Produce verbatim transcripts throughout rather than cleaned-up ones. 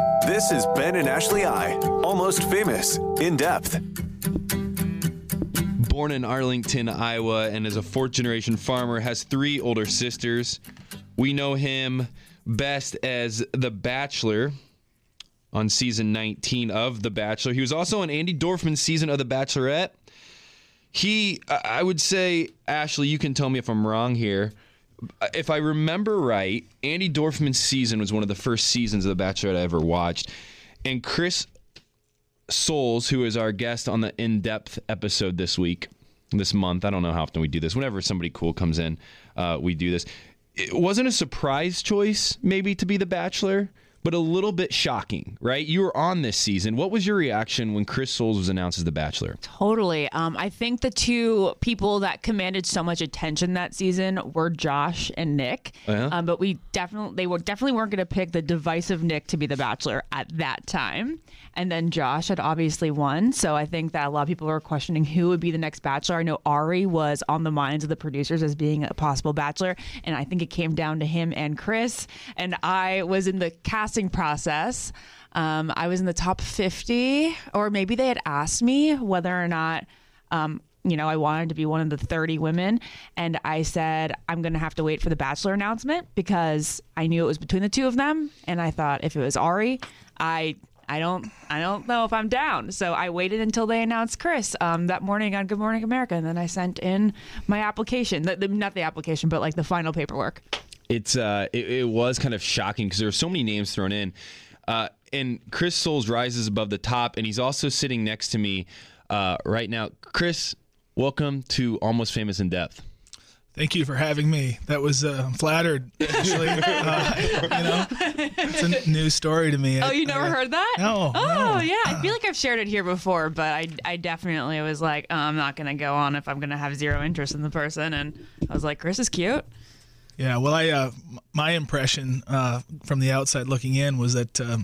This is Ben and Ashley I, Almost Famous, In Depth. Born in Arlington, Iowa, and is a fourth-generation farmer, has three older sisters. We know him best as The Bachelor on season nineteen of The Bachelor. He was also on Andy Dorfman's season of The Bachelorette. He, I would say, Ashley, you can tell me if I'm wrong here. If I remember right, Andy Dorfman's season was one of the first seasons of The Bachelorette I ever watched. And Chris Soules, who is our guest on the In-Depth episode this week, this month, I don't know how often we do this. Whenever somebody cool comes in, uh, we do this. It wasn't a surprise choice, maybe, to be The Bachelor, but a little bit shocking, right? You were on this season. What was your reaction when Chris Soules was announced as The Bachelor? Totally. Um, I think the two people that commanded so much attention that season were Josh and Nick. Oh, yeah? Um, but we definitely, they were definitely weren't going to pick the divisive Nick to be The Bachelor at that time. And then Josh had obviously won. So I think that a lot of people were questioning who would be the next Bachelor. I know Ari was on the minds of the producers as being a possible Bachelor. And I think it came down to him and Chris. And I was in the casting process. Um, I was in the top fifty, or maybe they had asked me whether or not, um, you know, I wanted to be one of the thirty women. And I said, I'm going to have to wait for the Bachelor announcement because I knew it was between the two of them. And I thought if it was Ari, I... I don't I don't know if I'm down. So I waited until they announced Chris um, that morning on Good Morning America. And then I sent in my application, the, the, not the application, but like the final paperwork. It's uh, it, it was kind of shocking because there were so many names thrown in. Uh, and Chris Soules rises above the top, and he's also sitting next to me uh, right now. Chris, welcome to Almost Famous In Depth. Thank you for having me. That was uh, I'm flattered, actually. uh, you know, it's a new story to me. Oh, you never I, heard that? No. Oh, no. yeah. I feel like I've shared it here before, but I, I definitely was like, oh, I'm not going to go on if I'm going to have zero interest in the person. And I was like, Chris is cute. Yeah. Well, I uh, my impression uh, from the outside looking in was that um,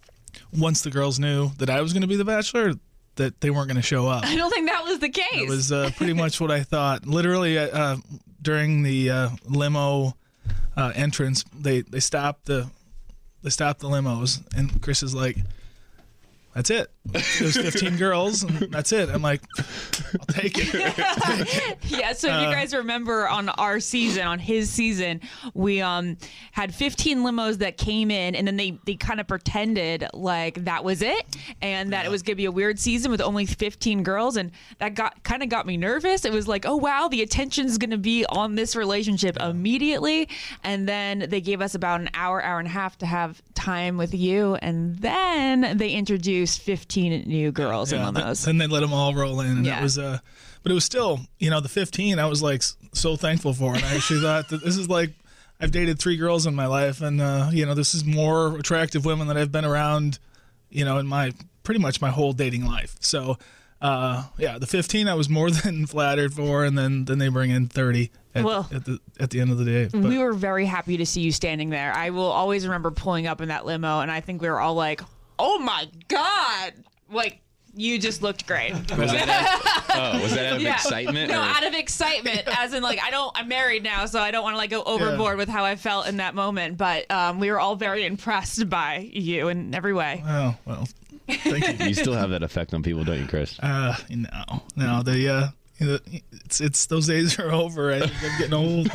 once the girls knew that I was going to be the Bachelor, that they weren't going to show up. I don't think that was the case. It was uh, pretty much what I thought. Literally, uh, during the uh, limo uh, entrance, they, they stopped the they stopped the limos, and Chris is like, "That's it. There's fifteen girls, and that's it." I'm like, "I'll take it." Yeah, so if you guys remember on our season, on his season, we um had fifteen limos that came in, and then they, they kind of pretended like that was it, and that yeah. it was going to be a weird season with only fifteen girls, and that got kind of got me nervous. It was like, oh, wow, the attention's going to be on this relationship yeah. immediately, and then they gave us about an hour, hour and a half to have time with you, and then they introduced fifteen new girls yeah, in limos. Then they let them all roll in, and yeah. it was uh but it was still, you know, the fifteen I was like so thankful for, and I actually thought that this is like, I've dated three girls in my life, and uh you know, this is more attractive women that I've been around, you know, in my pretty much my whole dating life. So uh yeah, the fifteen I was more than flattered for, and then then they bring in thirty at, well, at the at the end of the day. But we were very happy to see you standing there. I will always remember pulling up in that limo, and I think we were all like, oh my God, like, you just looked great. Was that out, oh, was that out of yeah. excitement? No, or? out of excitement, as in like, I don't, I'm married now, so I don't want to like go overboard yeah. with how I felt in that moment. But um, we were all very impressed by you in every way. Oh, well, thank you. You still have that effect on people, don't you, Chris? Uh, no, no, the, uh, it's, it's, those days are over. I think I'm getting old.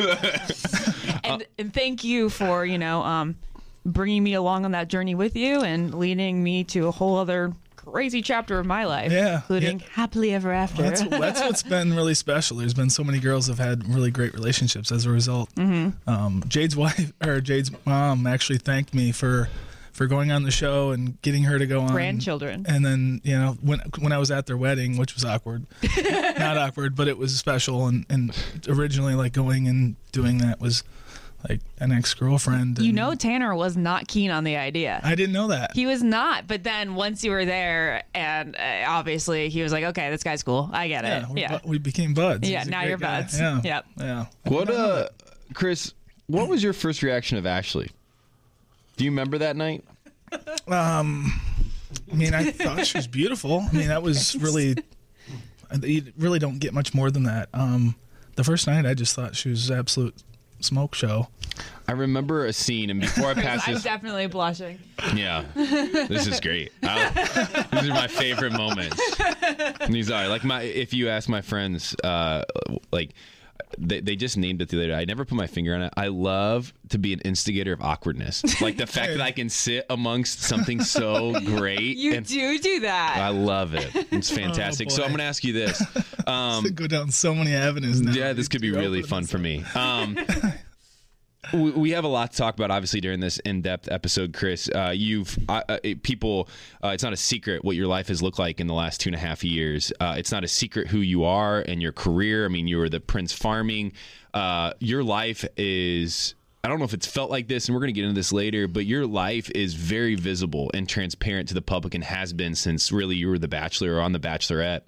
and, and thank you for, you know, um, bringing me along on that journey with you and leading me to a whole other crazy chapter of my life, yeah, including yeah. happily ever after. Well, that's, that's what's been really special. There's been so many girls have had really great relationships as a result. Mm-hmm. Um, Jade's wife or Jade's mom actually thanked me for for going on the show and getting her to go on. Grandchildren. And then, you know, when when I was at their wedding, which was awkward, not awkward, but it was special. And, and originally, like, going and doing that was like an ex-girlfriend. You know, Tanner was not keen on the idea. I didn't know that. He was not. But then once you were there, and uh, obviously he was like, okay, this guy's cool. I get yeah, it. We, yeah. we became buds. Yeah, He's a now great you're guy. buds. Yeah. Yep. Yeah. What, uh, Chris, what was your first reaction of Ashley? Do you remember that night? Um, I mean, I thought she was beautiful. I mean, that was really, you really don't get much more than that. Um, the first night, I just thought she was absolute smoke show. I remember a scene, and before I pass I'm this, definitely blushing. yeah, this is great. I, these are my favorite moments. These are like my. If you ask my friends, uh, like. They, they just named it the other day. I never put my finger on it. I love to be an instigator of awkwardness. Like the fact that I can sit amongst something so great. You and do do that. I love it. It's fantastic. Oh, so boy. I'm going to ask you this. Um, Go down so many avenues now. yeah, this could be You're really opening fun this for up. me. Um, we, we have a lot to talk about, obviously, during this in-depth episode, Chris. Uh, you've uh, uh, people. Uh, it's not a secret what your life has looked like in the last two and a half years. Uh, it's not a secret who you are and your career. I mean, you were the Prince Farming. Uh, your life is. I don't know if it's felt like this, and we're going to get into this later, but your life is very visible and transparent to the public, and has been since really you were The Bachelor or on The Bachelorette.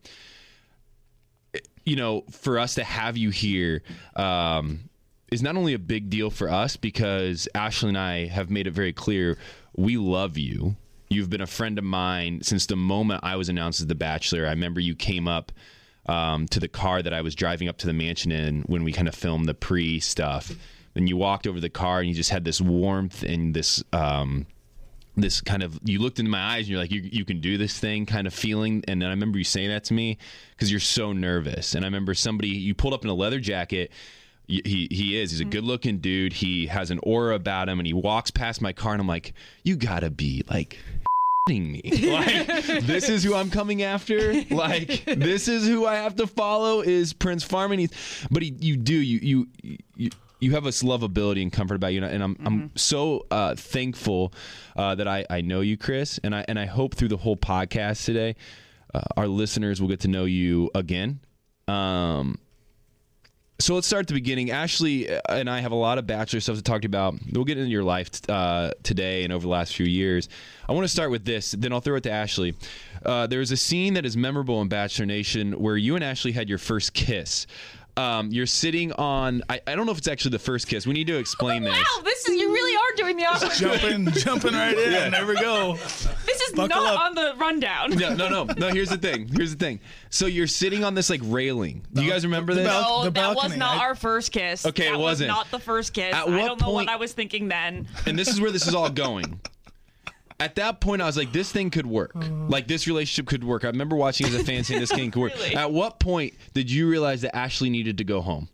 You know, for us to have you here. Um, is not only a big deal for us because Ashley and I have made it very clear we love you. You've been a friend of mine since the moment I was announced as The Bachelor. I remember you came up um, to the car that I was driving up to the mansion in when we kind of filmed the pre stuff. Then you walked over the car and you just had this warmth and this um, this kind of, you looked into my eyes and you're like, you, you can do this thing kind of feeling. And then I remember you saying that to me because you're so nervous. And I remember somebody, you pulled up in a leather jacket. He he is. He's a good looking dude. He has an aura about him, and he walks past my car, and I'm like, you gotta be like f***ing me. Like, this is who I'm coming after. Like, this is who I have to follow is Prince Farming. He's, but he, you do you you you. You have this lovability and comfort about you, and I'm mm-hmm. I'm so uh, thankful uh, that I, I know you, Chris, and I and I hope through the whole podcast today, uh, our listeners will get to know you again. Um, So let's start at the beginning. Ashley and I have a lot of Bachelor stuff to talk about. We'll get into your life uh, today and over the last few years. I want to start with this, then I'll throw it to Ashley. Uh, there's a scene that is memorable in Bachelor Nation where you and Ashley had your first kiss. Um, you're sitting on, I, I don't know if it's actually the first kiss. We need to explain oh, this. Wow, this is, you really are doing the awkward. Jumping, jumping right in. Yeah. There we go. This is Buckle not up. on the rundown. No, no, no, no. Here's the thing. Here's the thing. So you're sitting on this like railing. Do you guys remember the this? bal- No, the that was balcony. not I- our first kiss. Okay, it that wasn't. was not the first kiss. At I what don't know point- what I was thinking then. And this is where this is all going. At that point, I was like, this thing could work. Like, this relationship could work. I remember watching as a fan saying this thing could work. Really? At what point did you realize that Ashley needed to go home?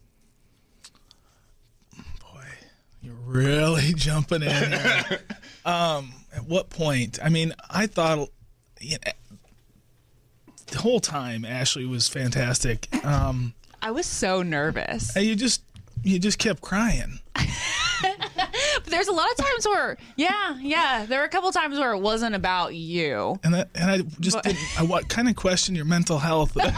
Boy, you're really jumping in here. um, at what point? I mean, I thought you know, the whole time Ashley was fantastic. Um, I was so nervous. and you just you just kept crying. But there's a lot of times where, yeah, yeah, there were a couple times where it wasn't about you. And that, and I just But- didn't, I what kind of question your mental health I've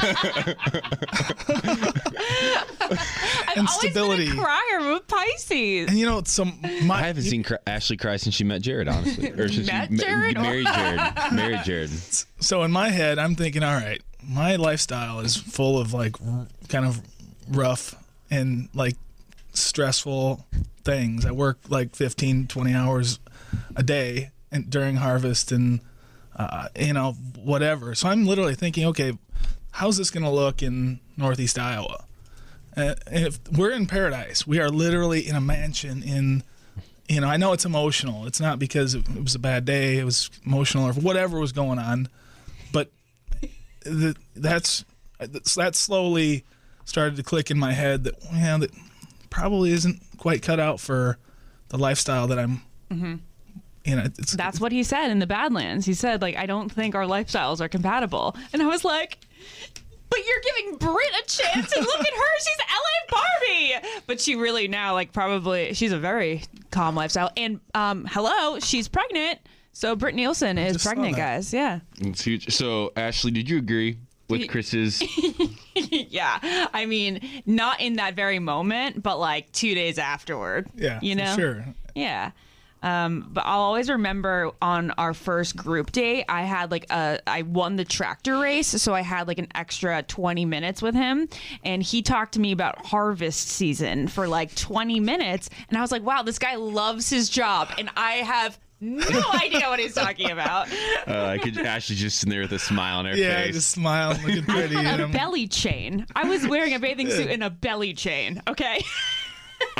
and always stability. been a crier with Pisces. And you know, some my I haven't seen cr- Ashley cry since she met Jared, honestly. Or since Met she ma- Jared? married Jared. Married Jared. So in my head, I'm thinking, all right, my lifestyle is full of like r- kind of rough and like stressful things. I work like fifteen, twenty hours a day and during harvest and, uh, you know, whatever. So I'm literally thinking, okay, how's this going to look in Northeast Iowa? Uh, and if we're in paradise, we are literally in a mansion in, you know, I know it's emotional. It's not because it, it was a bad day. It was emotional or whatever was going on. But the, that's that slowly started to click in my head that, yeah, that probably isn't quite cut out for the lifestyle that I'm, Mm-hmm. you know, it's, That's what he said in the Badlands. He said, like, I don't think our lifestyles are compatible. And I was like, but you're giving Brit a chance, and look at her, she's L A Barbie. But she really now, like, probably, she's a very calm lifestyle. And um, hello, she's pregnant. So Britt Nielsen is just saw pregnant, that. guys. Yeah. It's huge. So, Ashley, did you agree with Chris's? Yeah. I mean, not in that very moment, but like two days afterward. yeah, You know? for sure. Yeah. Um, but I'll always remember on our first group date, I had like a, I won the tractor race. So I had like an extra twenty minutes with him. And he talked to me about harvest season for like twenty minutes. And I was like, wow, this guy loves his job. And I have no idea what he's talking about. Uh, I could Ashley just sitting there with a smile on her Yeah, face. just smiling, looking pretty. A and I'm- belly chain. I was wearing a bathing suit and a belly chain. Okay. I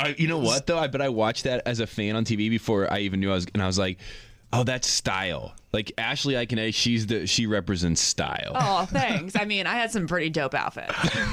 I, you know what though? I bet I watched that as a fan on T V before I even knew I was, and I was like, oh, that's style. Like Ashley Eichen, she's the she represents style. Oh, thanks. I mean, I had some pretty dope outfits.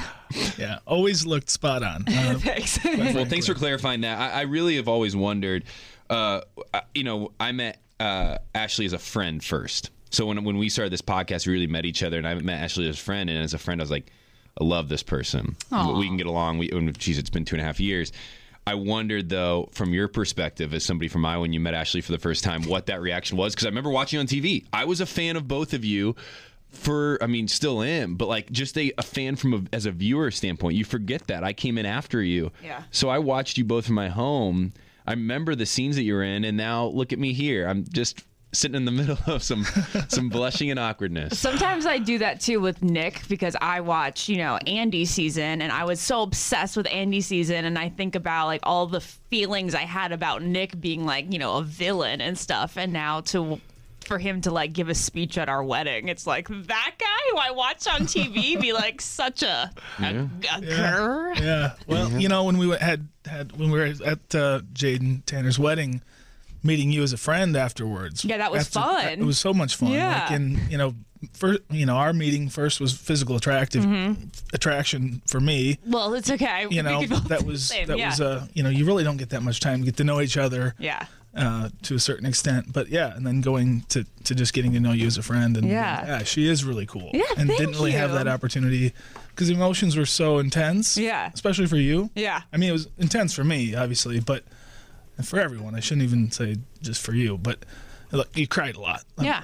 Yeah, always looked spot on. Uh, Thanks. Well, thanks for clarifying that. I, I really have always wondered. Uh, you know, I met uh, Ashley as a friend first. So when when we started this podcast, we really met each other, and I met Ashley as a friend. And as a friend, I was like, I love this person. Aww. We can get along. We, geez, it's been two and a half years. I wondered, though, from your perspective as somebody from Iowa, when you met Ashley for the first time, what that reaction was. Because I remember watching on T V. I was a fan of both of you for, I mean, still am, but like just a, a fan from a, as a viewer standpoint. You forget that. I came in after you. Yeah. So I watched you both from my home. I remember the scenes that you were in, and now look at me here. I'm just sitting in the middle of some some blushing and awkwardness. Sometimes I do that too with Nick because I watch, you know, Andy's season, and I was so obsessed with Andy's season, and I think about like all the feelings I had about Nick being like, you know, a villain and stuff, and now to for him to like give a speech at our wedding, it's like that guy who I watch on T V be like such a, a, a yeah. grr. Yeah. Well, you know, when we went- had had when we were at uh, Jaden Tanner's wedding, meeting you as a friend afterwards. Yeah, that was After- fun. It was so much fun. Yeah. Like, and you know, first, you know, our meeting first was physical attractive attraction for me. Well, it's okay. You know, We could both that do the was same, that yeah. was uh, you know, you really don't get that much time to get to know each other. Yeah. Uh, to a certain extent, but yeah, and then going to, to just getting to know you as a friend, and Yeah. and, yeah, she is really cool. Yeah, and thank didn't really have you. that opportunity because emotions were so intense. Yeah. especially for you. Yeah. I mean, it was intense for me, obviously, but for everyone. I shouldn't even say just for you, but look, you cried a lot. Yeah.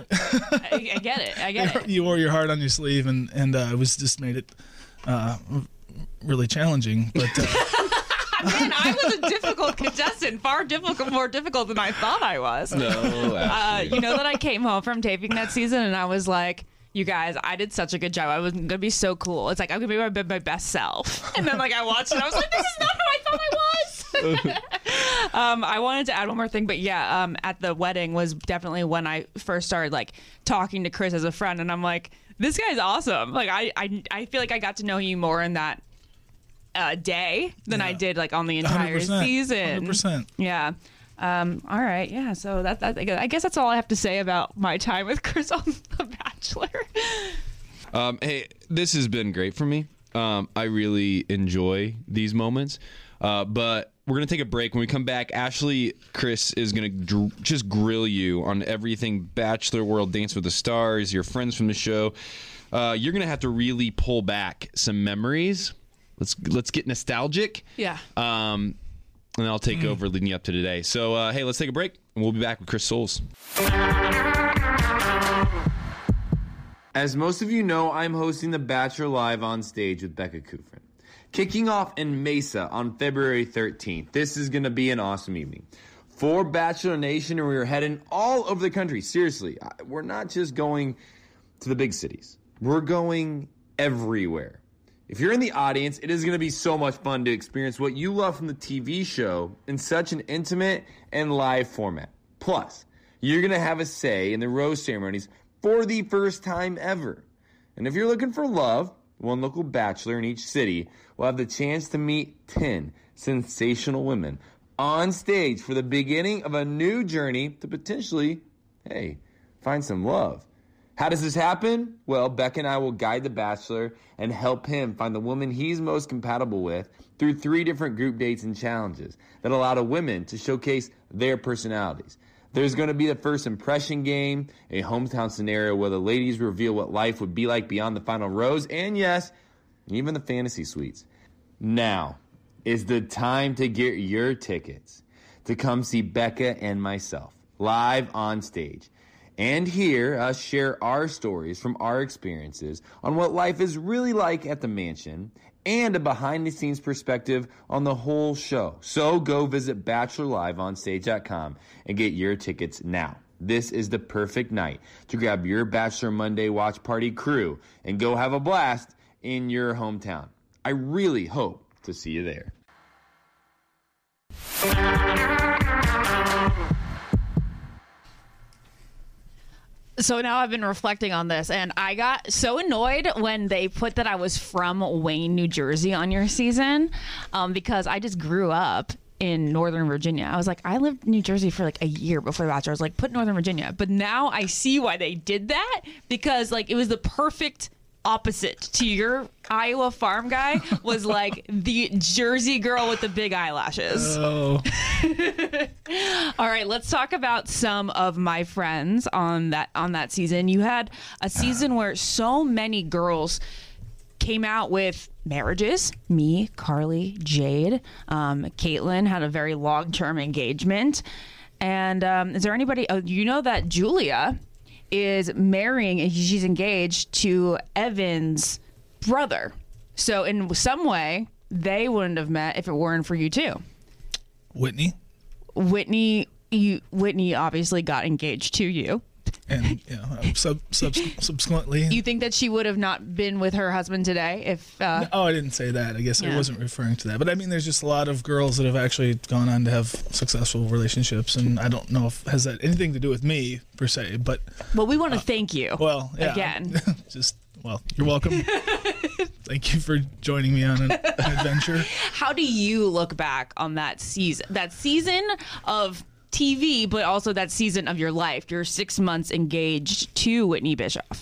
I, I get it. I get it. You wore your heart on your sleeve, and and uh, it was just made it uh, really challenging, but. Uh, Man, I was a difficult contestant, far difficult, more difficult than I thought I was. No, Uh, you know that I came home from taping that season and I was like, you guys, I did such a good job. I was going to be so cool. It's like, I'm going to be my, my best self. And then like I watched it, I was like, this is not who I thought I was. um, I wanted to add one more thing, but yeah, um, at the wedding was definitely when I first started like talking to Chris as a friend, and I'm like, this guy's awesome. Like I, I, I feel like I got to know you more in that uh, day than I Yeah. did like on the one hundred entire percent, season. one hundred percent. Yeah. Um, all right. Yeah. So that, that I guess that's all I have to say about my time with Chris on The Bachelor. Um, hey, this has been great for me. Um, I really enjoy these moments. Uh, but we're going to take a break. When we come back, Ashley, Chris is going to dr- just grill you on everything Bachelor World, Dance with the Stars, your friends from the show. Uh, you're going to have to really pull back some memories. Let's let's get nostalgic. Yeah. Um, and then I'll take over leading you up to today. So, uh, hey, let's take a break, and we'll be back with Chris Soules. As most of you know, I'm hosting The Bachelor Live on stage with Becca Kufrin. Kicking off in Mesa on February thirteenth. This is going to be an awesome evening. For Bachelor Nation, and we're heading all over the country. Seriously, we're not just going to the big cities. We're going everywhere. If you're in the audience, it is going to be so much fun to experience what you love from the T V show in such an intimate and live format. Plus, you're going to have a say in the rose ceremonies for the first time ever. And if you're looking for love, one local bachelor in each city will have the chance to meet ten sensational women on stage for the beginning of a new journey to potentially, hey, find some love. How does this happen? Well, Beck and I will guide the Bachelor and help him find the woman he's most compatible with through three different group dates and challenges that allow the women to showcase their personalities. There's going to be the first impression game, a hometown scenario where the ladies reveal what life would be like beyond the final rose, and yes, even the fantasy suites. Now is the time to get your tickets to come see Becca and myself live on stage and hear us share our stories from our experiences on what life is really like at the mansion and a behind-the-scenes perspective on the whole show. So go visit bachelor live on stage dot com and get your tickets now. This is the perfect night to grab your Bachelor Monday watch party crew and go have a blast in your hometown. I really hope to see you there. So now I've been reflecting on this, and I got so annoyed when they put that I was from Wayne, New Jersey on your season, um, because I just grew up in Northern Virginia. I was like, I lived in New Jersey for like a year before The Bachelor. I was like, put Northern Virginia. But now I see why they did that, because like it was the perfect opposite to your Iowa farm guy was like the Jersey girl with the big eyelashes. Oh. All right, let's talk about some of my friends on that on that season. You had a season where so many girls came out with marriages. Me, Carly, Jade, um, Caitlin had a very long-term engagement. And um, is there anybody? Oh, you know that Julia is marrying, and she's engaged to Evan's brother. So in some way, they wouldn't have met if it weren't for you too. Whitney. Whitney, you Whitney obviously got engaged to you. And you know, sub, sub, subsequently. You think that she would have not been with her husband today if... Uh, oh, I didn't say that. I guess yeah. I wasn't referring to that. But I mean, there's just a lot of girls that have actually gone on to have successful relationships. And I don't know if has that anything to do with me, per se. But well, we want to uh, thank you. Well, yeah. Again. just, well, you're welcome. Thank you for joining me on an, an adventure. How do you look back on that season? That season of T V, but also that season of your life. You're six months engaged to Whitney Bischoff.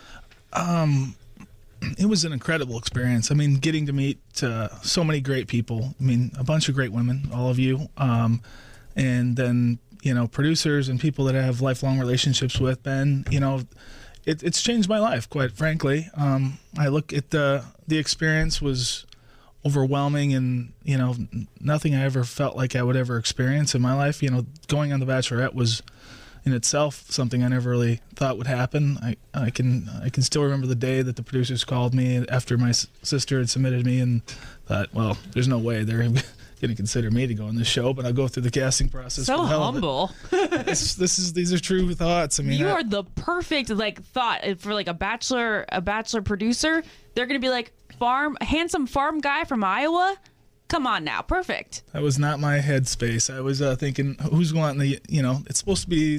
Um, it was an incredible experience. I mean, getting to meet uh, so many great people. I mean, a bunch of great women, all of you. Um, and then, you know, producers and people that I have lifelong relationships with. Ben, you know, it, it's changed my life, quite frankly. Um, I look at the, the experience was overwhelming, and you know, nothing I ever felt like I would ever experience in my life. You know, going on The Bachelorette was in itself something I never really thought would happen. I, I can I can still remember the day that the producers called me after my s- sister had submitted me, and thought, well, there's no way they're going to consider me to go on this show, but I'll go through the casting process. So for the hell of it. humble. this, this is these are true thoughts. I mean, you I, are the perfect like thought for like a bachelor a bachelor producer. They're going to be like, farm handsome farm guy from Iowa. Come on now, perfect. That was not my headspace. I was uh, thinking, who's wanting the, you know, it's supposed to be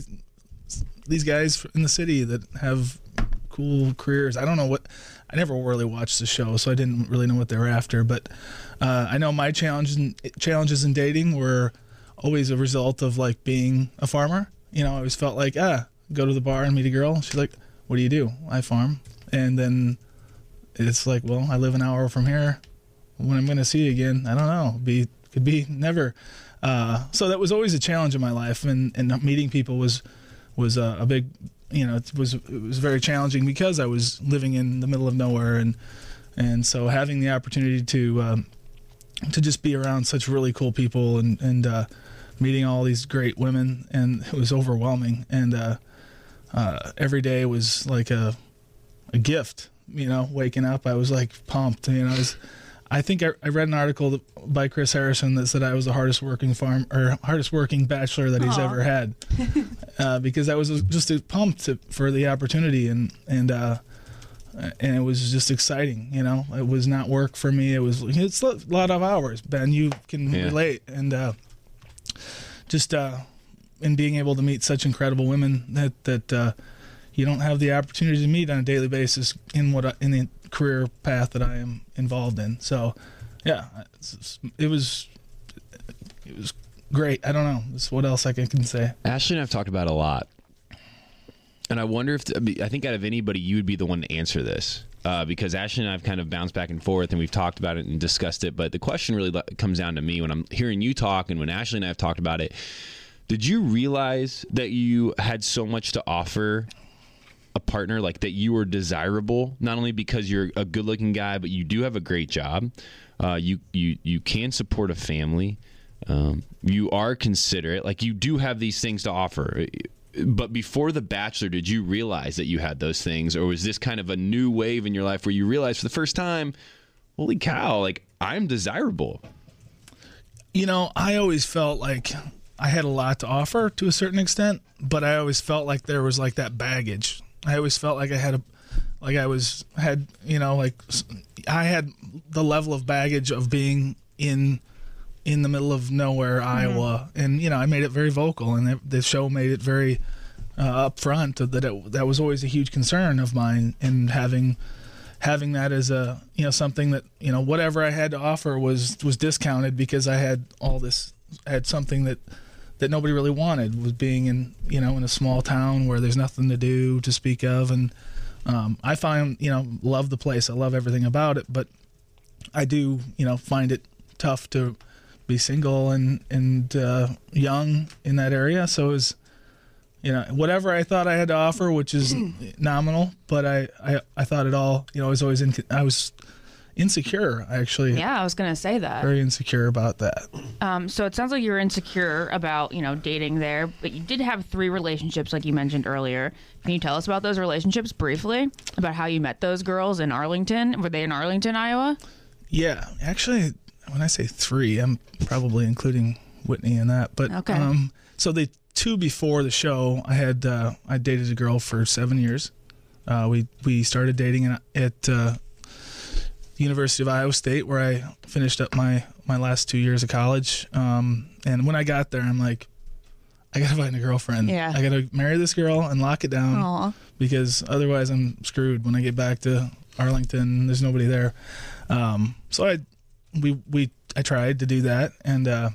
these guys in the city that have cool careers. I don't know what, I never really watched the show, so I didn't really know what they were after. But uh, I know my challenges in, challenges in dating were always a result of like being a farmer. You know, I always felt like, ah, go to the bar and meet a girl. She's like, what do you do? I farm. And then it's like, well, I live an hour from here. When I'm going to see you again, I don't know. Be could be never. Uh, so that was always a challenge in my life, and, and meeting people was was a, a big, you know, it was it was very challenging because I was living in the middle of nowhere, and and so having the opportunity to um, to just be around such really cool people and and uh, meeting all these great women, and it was overwhelming. And uh, uh, every day was like a a gift. You know, waking up, I was like pumped. You know, I, was, I think I, I read an article by Chris Harrison that said I was the hardest working farm or hardest working bachelor that he's Aww. ever had, uh, because I was just pumped to, for the opportunity, and and uh, and it was just exciting. You know, it was not work for me. It was it's a lot of hours. Ben, you can Yeah. relate, and uh, just uh, in being able to meet such incredible women that that. Uh, You don't have the opportunity to meet on a daily basis in what I, in the career path that I am involved in. So, yeah, it's, it was it was great. I don't know. That's what else I can, can say. Ashley and I've talked about it a lot, and I wonder if I, mean, I think out of anybody, you would be the one to answer this, uh, because Ashley and I've kind of bounced back and forth, and we've talked about it and discussed it. But the question really comes down to me when I'm hearing you talk, and when Ashley and I have talked about it. Did you realize that you had so much to offer a partner, like that you were desirable, not only because you're a good looking guy, but you do have a great job. Uh, you, you, you can support a family. Um, you are considerate. Like you do have these things to offer. But before The Bachelor, did you realize that you had those things? Or was this kind of a new wave in your life where you realized for the first time, holy cow, like I'm desirable? You know, I always felt like I had a lot to offer to a certain extent, but I always felt like there was like that baggage. I always felt like I had a, like I was, had, you know, like I had the level of baggage of being in, in the middle of nowhere, mm-hmm. Iowa. And, you know, I made it very vocal, and the show made it very uh, upfront that it, that was always a huge concern of mine. And having, having that as a, you know, something that, you know, whatever I had to offer was, was discounted because I had all this had something that that nobody really wanted, was being in, you know, in a small town where there's nothing to do to speak of. And um, I find, you know, love the place. I love everything about it, but I do, you know, find it tough to be single and, and uh, young in that area. So it was, you know, whatever I thought I had to offer, which is nominal, but I, I, I thought it all, you know, I was always in, I was insecure, actually. Yeah, I was going to say that. Very insecure about that. Um, so it sounds like you're insecure about, you know, dating there, but you did have three relationships like you mentioned earlier. Can you tell us about those relationships briefly? About how you met those girls in Arlington? Were they in Arlington, Iowa? Yeah, actually, when I say three, I'm probably including Whitney in that. But Okay. um, so the two before the show, I had uh, I dated a girl for seven years. Uh, we we started dating in, at uh, the University of Iowa State, where I finished up my, my last two years of college. Um, and when I got there, I'm like, I gotta find a girlfriend. Yeah. I gotta marry this girl and lock it down, Aw. because otherwise I'm screwed when I get back to Arlington. There's nobody there. Um, so I we we I tried to do that, and uh,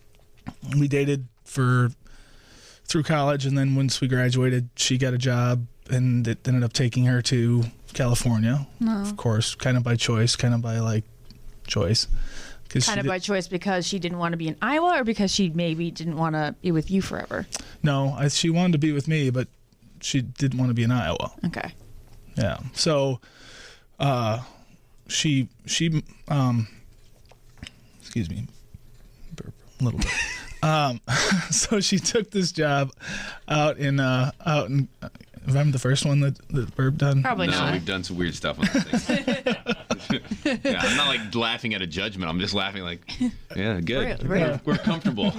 we dated for through college, and then once we graduated, she got a job, and it ended up taking her to California. Of course, kind of by choice, kind of by like choice. Cause Kind she of did- by choice because she didn't want to be in Iowa or because she maybe didn't want to be with you forever? No, I, she wanted to be with me, but she didn't want to be in Iowa. Okay. Yeah. So, uh, she she um, excuse me, burp a little bit. um, so she took this job out in uh out in. Uh, if I'm the first one that that burped done. Probably No, not. we've done some weird stuff on this thing. Yeah, I'm not like laughing at a judgment. I'm just laughing like, yeah, good. Real, real. We're, we're comfortable.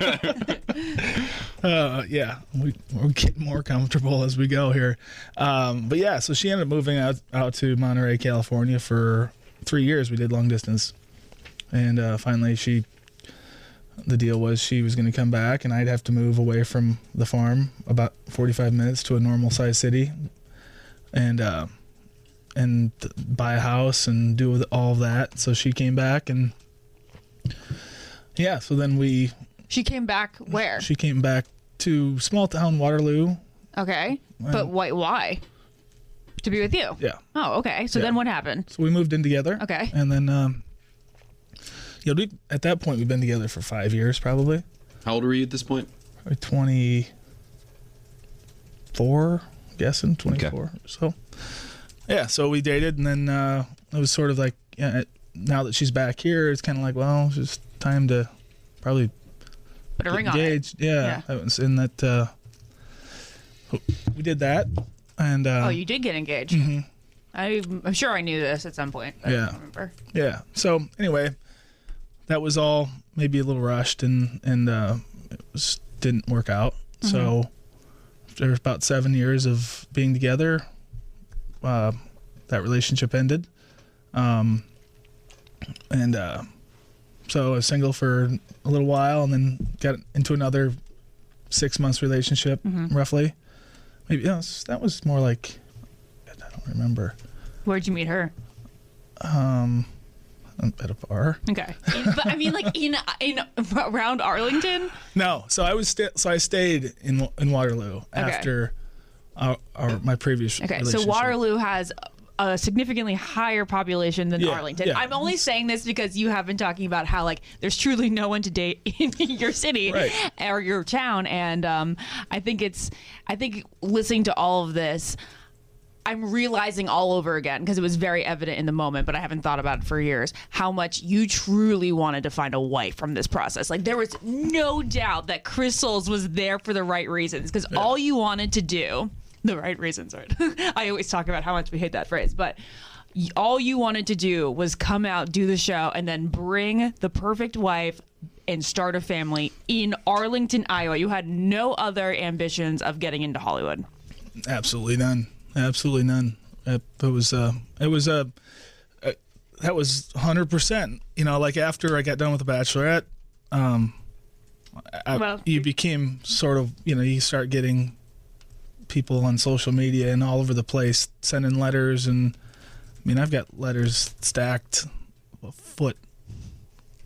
Uh, yeah, we, we're getting more comfortable as we go here. Um, but yeah, so she ended up moving out, out to Monterey, California for three years. We did long distance. And uh, finally, she, the deal was she was going to come back, and I'd have to move away from the farm about forty-five minutes to a normal sized city and, uh, and th- buy a house and do all of that. So she came back, and yeah, so then we, She came back where? she came back to small town Waterloo. Okay. But why? Why? To be with you? Yeah. Oh, okay. So Yeah. then what happened? So we moved in together. Okay. And then, um, you know, we, at that point, we've been together for five years, probably. How old were you at this point? Probably twenty-four, I'm guessing, twenty-four. So, yeah, so we dated, and then uh, it was sort of like, yeah, now that she's back here, it's kind of like, well, it's just time to probably Put a get ring on it. engaged. Yeah, Yeah. that was in that. Uh, we did that, and uh, Oh, you did get engaged. I, I'm sure I knew this at some point. I Yeah. don't remember. yeah. So anyway, that was all maybe a little rushed, and and uh, it was, didn't work out. So there was about seven years of being together. Uh, that relationship ended, um, and uh, so I was single for a little while, and then got into another six months relationship, roughly. Maybe yeah, that was more like, I don't remember. Where'd you meet her? Um, at a bar. Okay. In- but I mean, like in in around Arlington. No, so I was sta- so I stayed in in Waterloo after our, our my previous Okay. So relationship. Waterloo has a significantly higher population than Yeah, Arlington. yeah. I'm only saying this because you have been talking about how like there's truly no one to date in your city Right. or your town, and um, I think it's I think listening to all of this, I'm realizing all over again, because it was very evident in the moment, but I haven't thought about it for years, how much you truly wanted to find a wife from this process. Like, there was no doubt that Chris Soules was there for the right reasons, because all you wanted to do, the right reasons, right? I always talk about how much we hate that phrase, but y- all you wanted to do was come out, do the show, and then bring the perfect wife and start a family in Arlington, Iowa. You had no other ambitions of getting into Hollywood. Absolutely none. Absolutely none. It, it was uh, it was a uh, uh, that was one hundred percent. You know, like after I got done with The Bachelorette, um, I, Well, you became sort of, you know, you start getting people on social media and all over the place sending letters, and I mean, I've got letters stacked a foot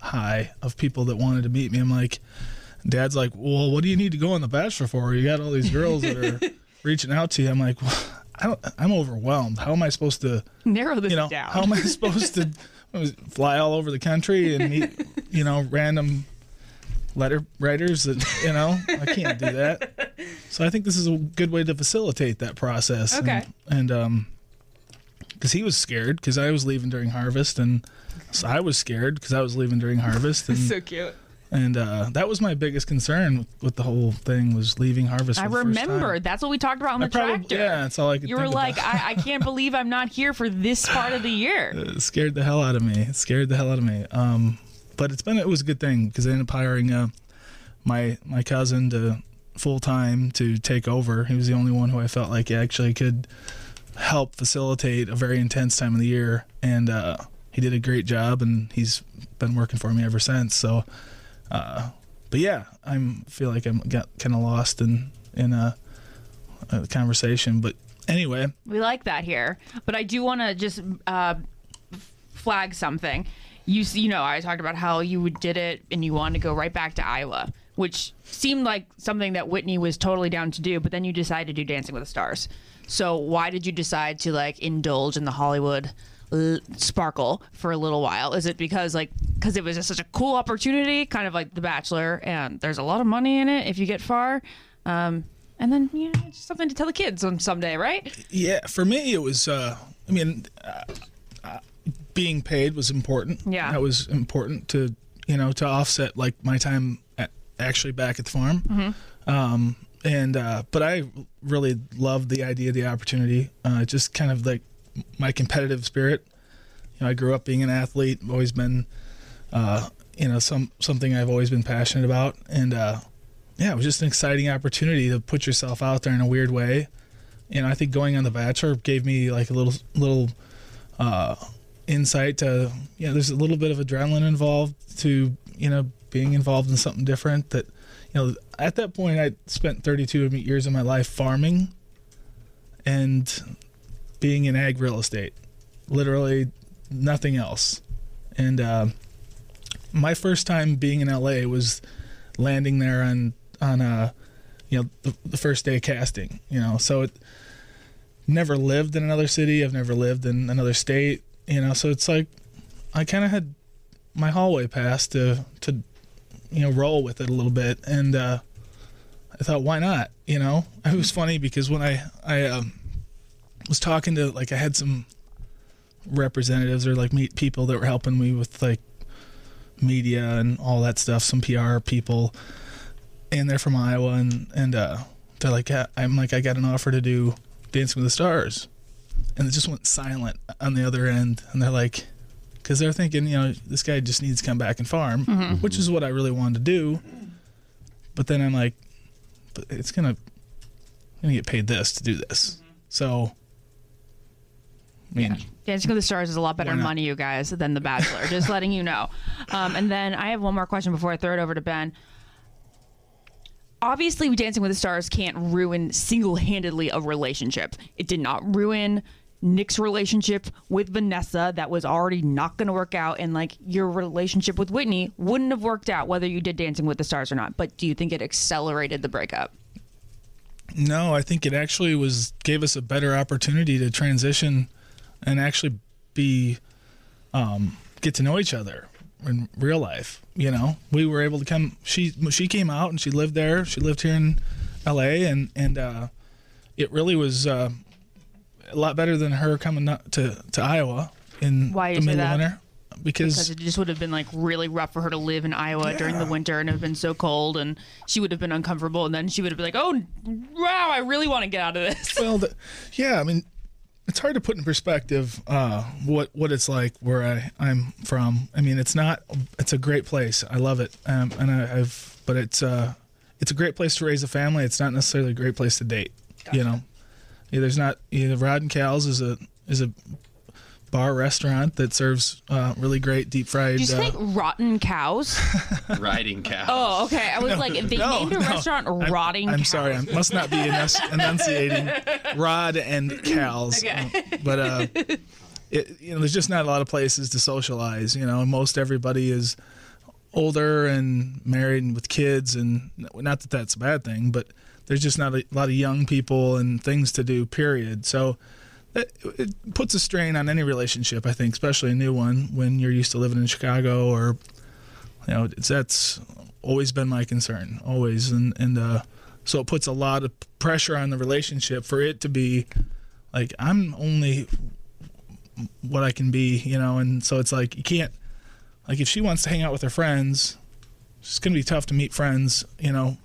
high of people that wanted to meet me. I'm like, Dad's like, well, what do you need to go on The Bachelor for? You got all these girls that are reaching out to you. I'm like, well, I don't, I'm overwhelmed. How am I supposed to narrow this you know, down? How am I supposed to fly all over the country and meet, you know, random letter writers that, you know, I can't do that. So I think this is a good way to facilitate that process. Okay. And, and um, because he was scared because I was leaving during harvest, and so I was scared because I was leaving during harvest. And, So cute. And uh, that was my biggest concern with, with the whole thing was leaving harvest. For I the first remember. time. That's what we talked about on the I probably, tractor. Yeah, that's all I could You think were like, about. I, I can't believe I'm not here for this part of the year. It scared the hell out of me. It scared the hell out of me. Um, but it's been it was a good thing because I ended up hiring uh, my my cousin to full time to take over. He was the only one who I felt like actually could help facilitate a very intense time of the year, and uh, he did a great job, and he's been working for me ever since. So, uh, but yeah, I'm feel like I'm got kind of lost in in a, a conversation, but. Anyway, We like that here. But I do want to just uh, flag something. You s- you know, I talked about how you did it and you wanted to go right back to Iowa, which seemed like something that Whitney was totally down to do, but then you decided to do Dancing with the Stars. So why did you decide to like indulge in the Hollywood l- sparkle for a little while? Is it because like because it was just such a cool opportunity, kind of like The Bachelor, and there's a lot of money in it if you get far? Um, And then, you know, just something to tell the kids on someday, right? yeah, for me it was. Uh, I mean, uh, uh, being paid was important. Yeah. that was important to you know to offset like my time at, actually back at the farm. Mm-hmm. Um, and uh, but I really loved the idea, the opportunity. Uh, just kind of like my competitive spirit. You know, I grew up being an athlete. Always been, uh, you know, some something I've always been passionate about, and. Uh, Yeah, it was just an exciting opportunity to put yourself out there in a weird way. You know, I think going on The Bachelor gave me like a little little uh, insight to, you know, there's a little bit of adrenaline involved to, you know, being involved in something different that, you know, at that point I spent thirty-two years of my life farming and being in ag real estate, literally nothing else. And uh, my first time being in L A was landing there on on uh you know the, the first day of casting, you know, so it never lived in another city, I've never lived in another state, you know, so it's like I kind of had my hallway pass to to you know roll with it a little bit, and uh I thought, why not, you know. It was funny because when I I um, was talking to, like, I had some representatives or like meet people that were helping me with like media and all that stuff, some P R people, and they're from Iowa, and and uh, they're like, yeah, I'm like, I got an offer to do Dancing with the Stars, and it just went silent on the other end, and they're like, because they're thinking, you know, this guy just needs to come back and farm, mm-hmm. which is what I really wanted to do, but then I'm like, but it's gonna, I'm gonna get paid this to do this, mm-hmm. so. I mean, yeah. Dancing with the Stars is a lot better money, you guys, than The Bachelor. Just letting you know. Um, and then I have one more question before I throw it over to Ben. Obviously, Dancing with the Stars can't ruin single-handedly a relationship. It did not ruin Nick's relationship with Vanessa. That was already not going to work out. And like your relationship with Whitney wouldn't have worked out whether you did Dancing with the Stars or not. But do you think it accelerated the breakup? No, I think it actually was gave us a better opportunity to transition and actually be um, get to know each other in real life. You know, we were able to come. She she came out and she lived there. She lived here in L A, and and uh, it really was uh, a lot better than her coming to to Iowa in Why the is middle that? of winter. Because, because it just would have been like really rough for her to live in Iowa yeah. during the winter and have been so cold, and she would have been uncomfortable, and then she would have been like, oh wow, I really want to get out of this. Well, the, yeah, I mean, it's hard to put in perspective uh, what what it's like where I, I'm from. I mean, it's not. It's a great place. I love it, um, and I, I've. But it's uh, it's a great place to raise a family. It's not necessarily a great place to date. Gotcha. You know, yeah, there's not. You know, Rod and Cal's is a is a bar restaurant that serves uh, really great deep fried. Did you uh, think Rotten Cows? Riding cows. Oh, okay. I was no, like, they no, named a no. restaurant I'm, Rotting I'm Cows. sorry, I must not be enunci- enunciating Rod and Cal's. Okay. Uh, but uh, it, you know, there's just not a lot of places to socialize. You know, most everybody is older and married and with kids, and not that that's a bad thing, but there's just not a lot of young people and things to do, period. So it, it puts a strain on any relationship, I think, especially a new one when you're used to living in Chicago, or, you know, it's, that's always been my concern, always. And, and uh, so it puts a lot of pressure on the relationship for it to be like, I'm only what I can be, you know, and so it's like, you can't, like, if she wants to hang out with her friends, it's going to be tough to meet friends, you know,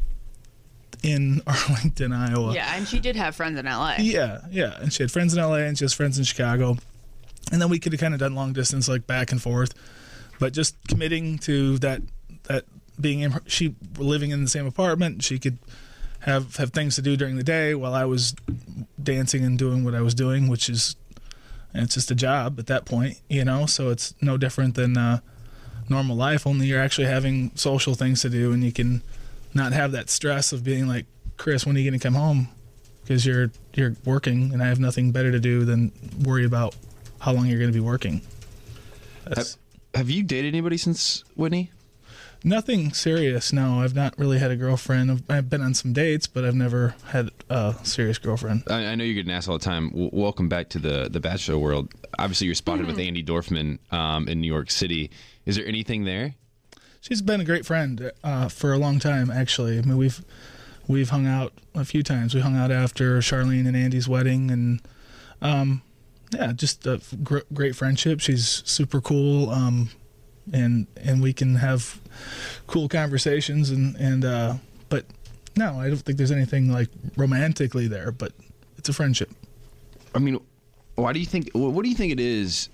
in Arlington, Iowa. Yeah, and she did have friends in L A. Yeah, yeah. And she had friends in L A and she has friends in Chicago. And then we could have kind of done long distance, like back and forth. But just committing to that, that being in, she living in the same apartment, she could have, have things to do during the day while I was dancing and doing what I was doing, which is, and it's just a job at that point, you know? So it's no different than uh, normal life, only you're actually having social things to do, and you can not have that stress of being like, Chris, when are you going to come home? Because you're you're working, and I have nothing better to do than worry about how long you're going to be working. Have, have you dated anybody since Whitney? Nothing serious, no. I've not really had a girlfriend. I've, I've been on some dates, but I've never had a serious girlfriend. I, I know you're getting asked all the time. W- welcome back to the, the Bachelor world. Obviously, you're spotted Mm-hmm. with Andy Dorfman um, in New York City. Is there anything there? She's been a great friend uh, for a long time, actually. I mean, we've we've hung out a few times. We hung out after Charlene and Andy's wedding, and um, yeah, just a gr- great friendship. She's super cool, um, and and we can have cool conversations, and and uh, but no, I don't think there's anything like romantically there, but it's a friendship. I mean, why do you think? What do you think it is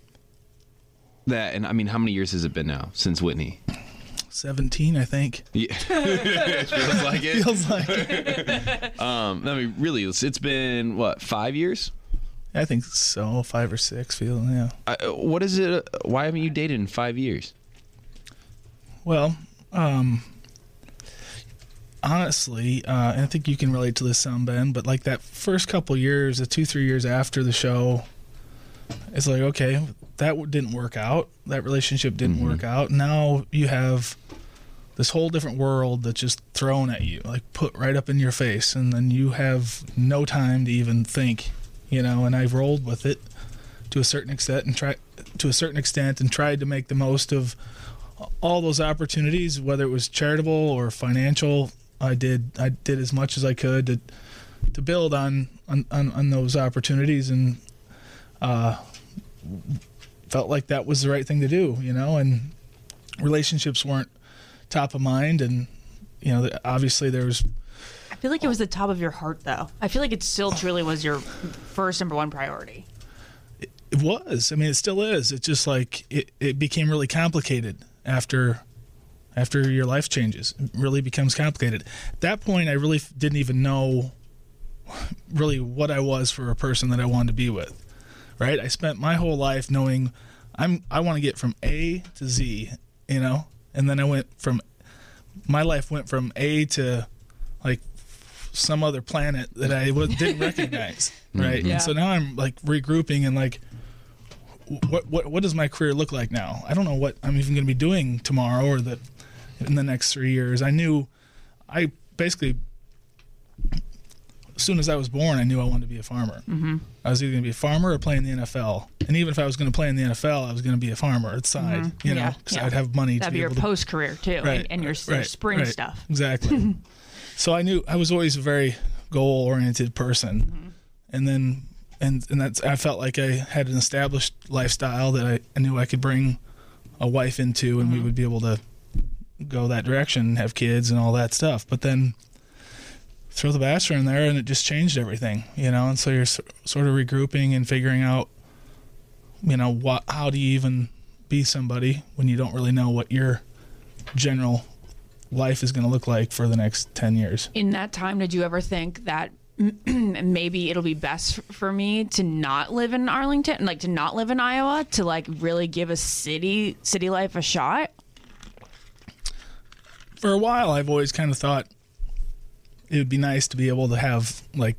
that? And I mean, how many years has it been now since Whitney? seventeen, I think. Yeah, it feels like it. Feels like it. Um, I mean, really, it's, it's been what, five years? I think so, five or six. Feel yeah. I, what is it? Why haven't you dated in five years? Well, um, honestly, uh, and I think you can relate to this some, Ben, but like that first couple years, the two, three years after the show, it's like, okay, that w- didn't work out. That relationship didn't Mm-hmm. work out. Now you have this whole different world that's just thrown at you, like put right up in your face, and then you have no time to even think, you know, and I've rolled with it to a certain extent and try to a certain extent and tried to make the most of all those opportunities, whether it was charitable or financial. I did I did as much as I could to to build on on, on, on those opportunities, and uh, felt like that was the right thing to do, you know. And relationships weren't top of mind, and you know, obviously there was. I feel like it was the top of your heart, though. I feel like it still truly was your first number one priority. It was. I mean, it still is. It's just like it, it became really complicated after after your life changes. It really becomes complicated. At that point, I really f- didn't even know really what I was for a person that I wanted to be with. Right? I spent my whole life knowing I'm I want to get from A to Z, you know? And then I went from my life went from A to like some other planet that I w- didn't recognize, right? Yeah. And so now I'm like regrouping and like, what what what does my career look like now? I don't know what I'm even going to be doing tomorrow or the in the next three years. I knew, I basically, as soon as I was born, I knew I wanted to be a farmer. Mm-hmm. I was either going to be a farmer or play in the N F L. And even if I was going to play in the N F L, I was going to be a farmer at the side, Mm-hmm. you know, Yeah, because yeah. I'd have money That'd to be be your able to post career too, and, and your, your right, spring right, stuff. Exactly. So I knew I was always a very goal oriented person, Mm-hmm. and then and and that's I felt like I had an established lifestyle that I, I knew I could bring a wife into, and Mm-hmm. we would be able to go that direction, and have kids and all that stuff. But then throw the Bachelor in there, and it just changed everything, you know. And so you're s- sort of regrouping and figuring out, you know, what how do you even be somebody when you don't really know what your general life is going to look like for the next ten years. In that time, did you ever think that maybe it'll be best for me to not live in Arlington, like to not live in Iowa, to like really give a city city life a shot? For a while, I've always kind of thought it would be nice to be able to have like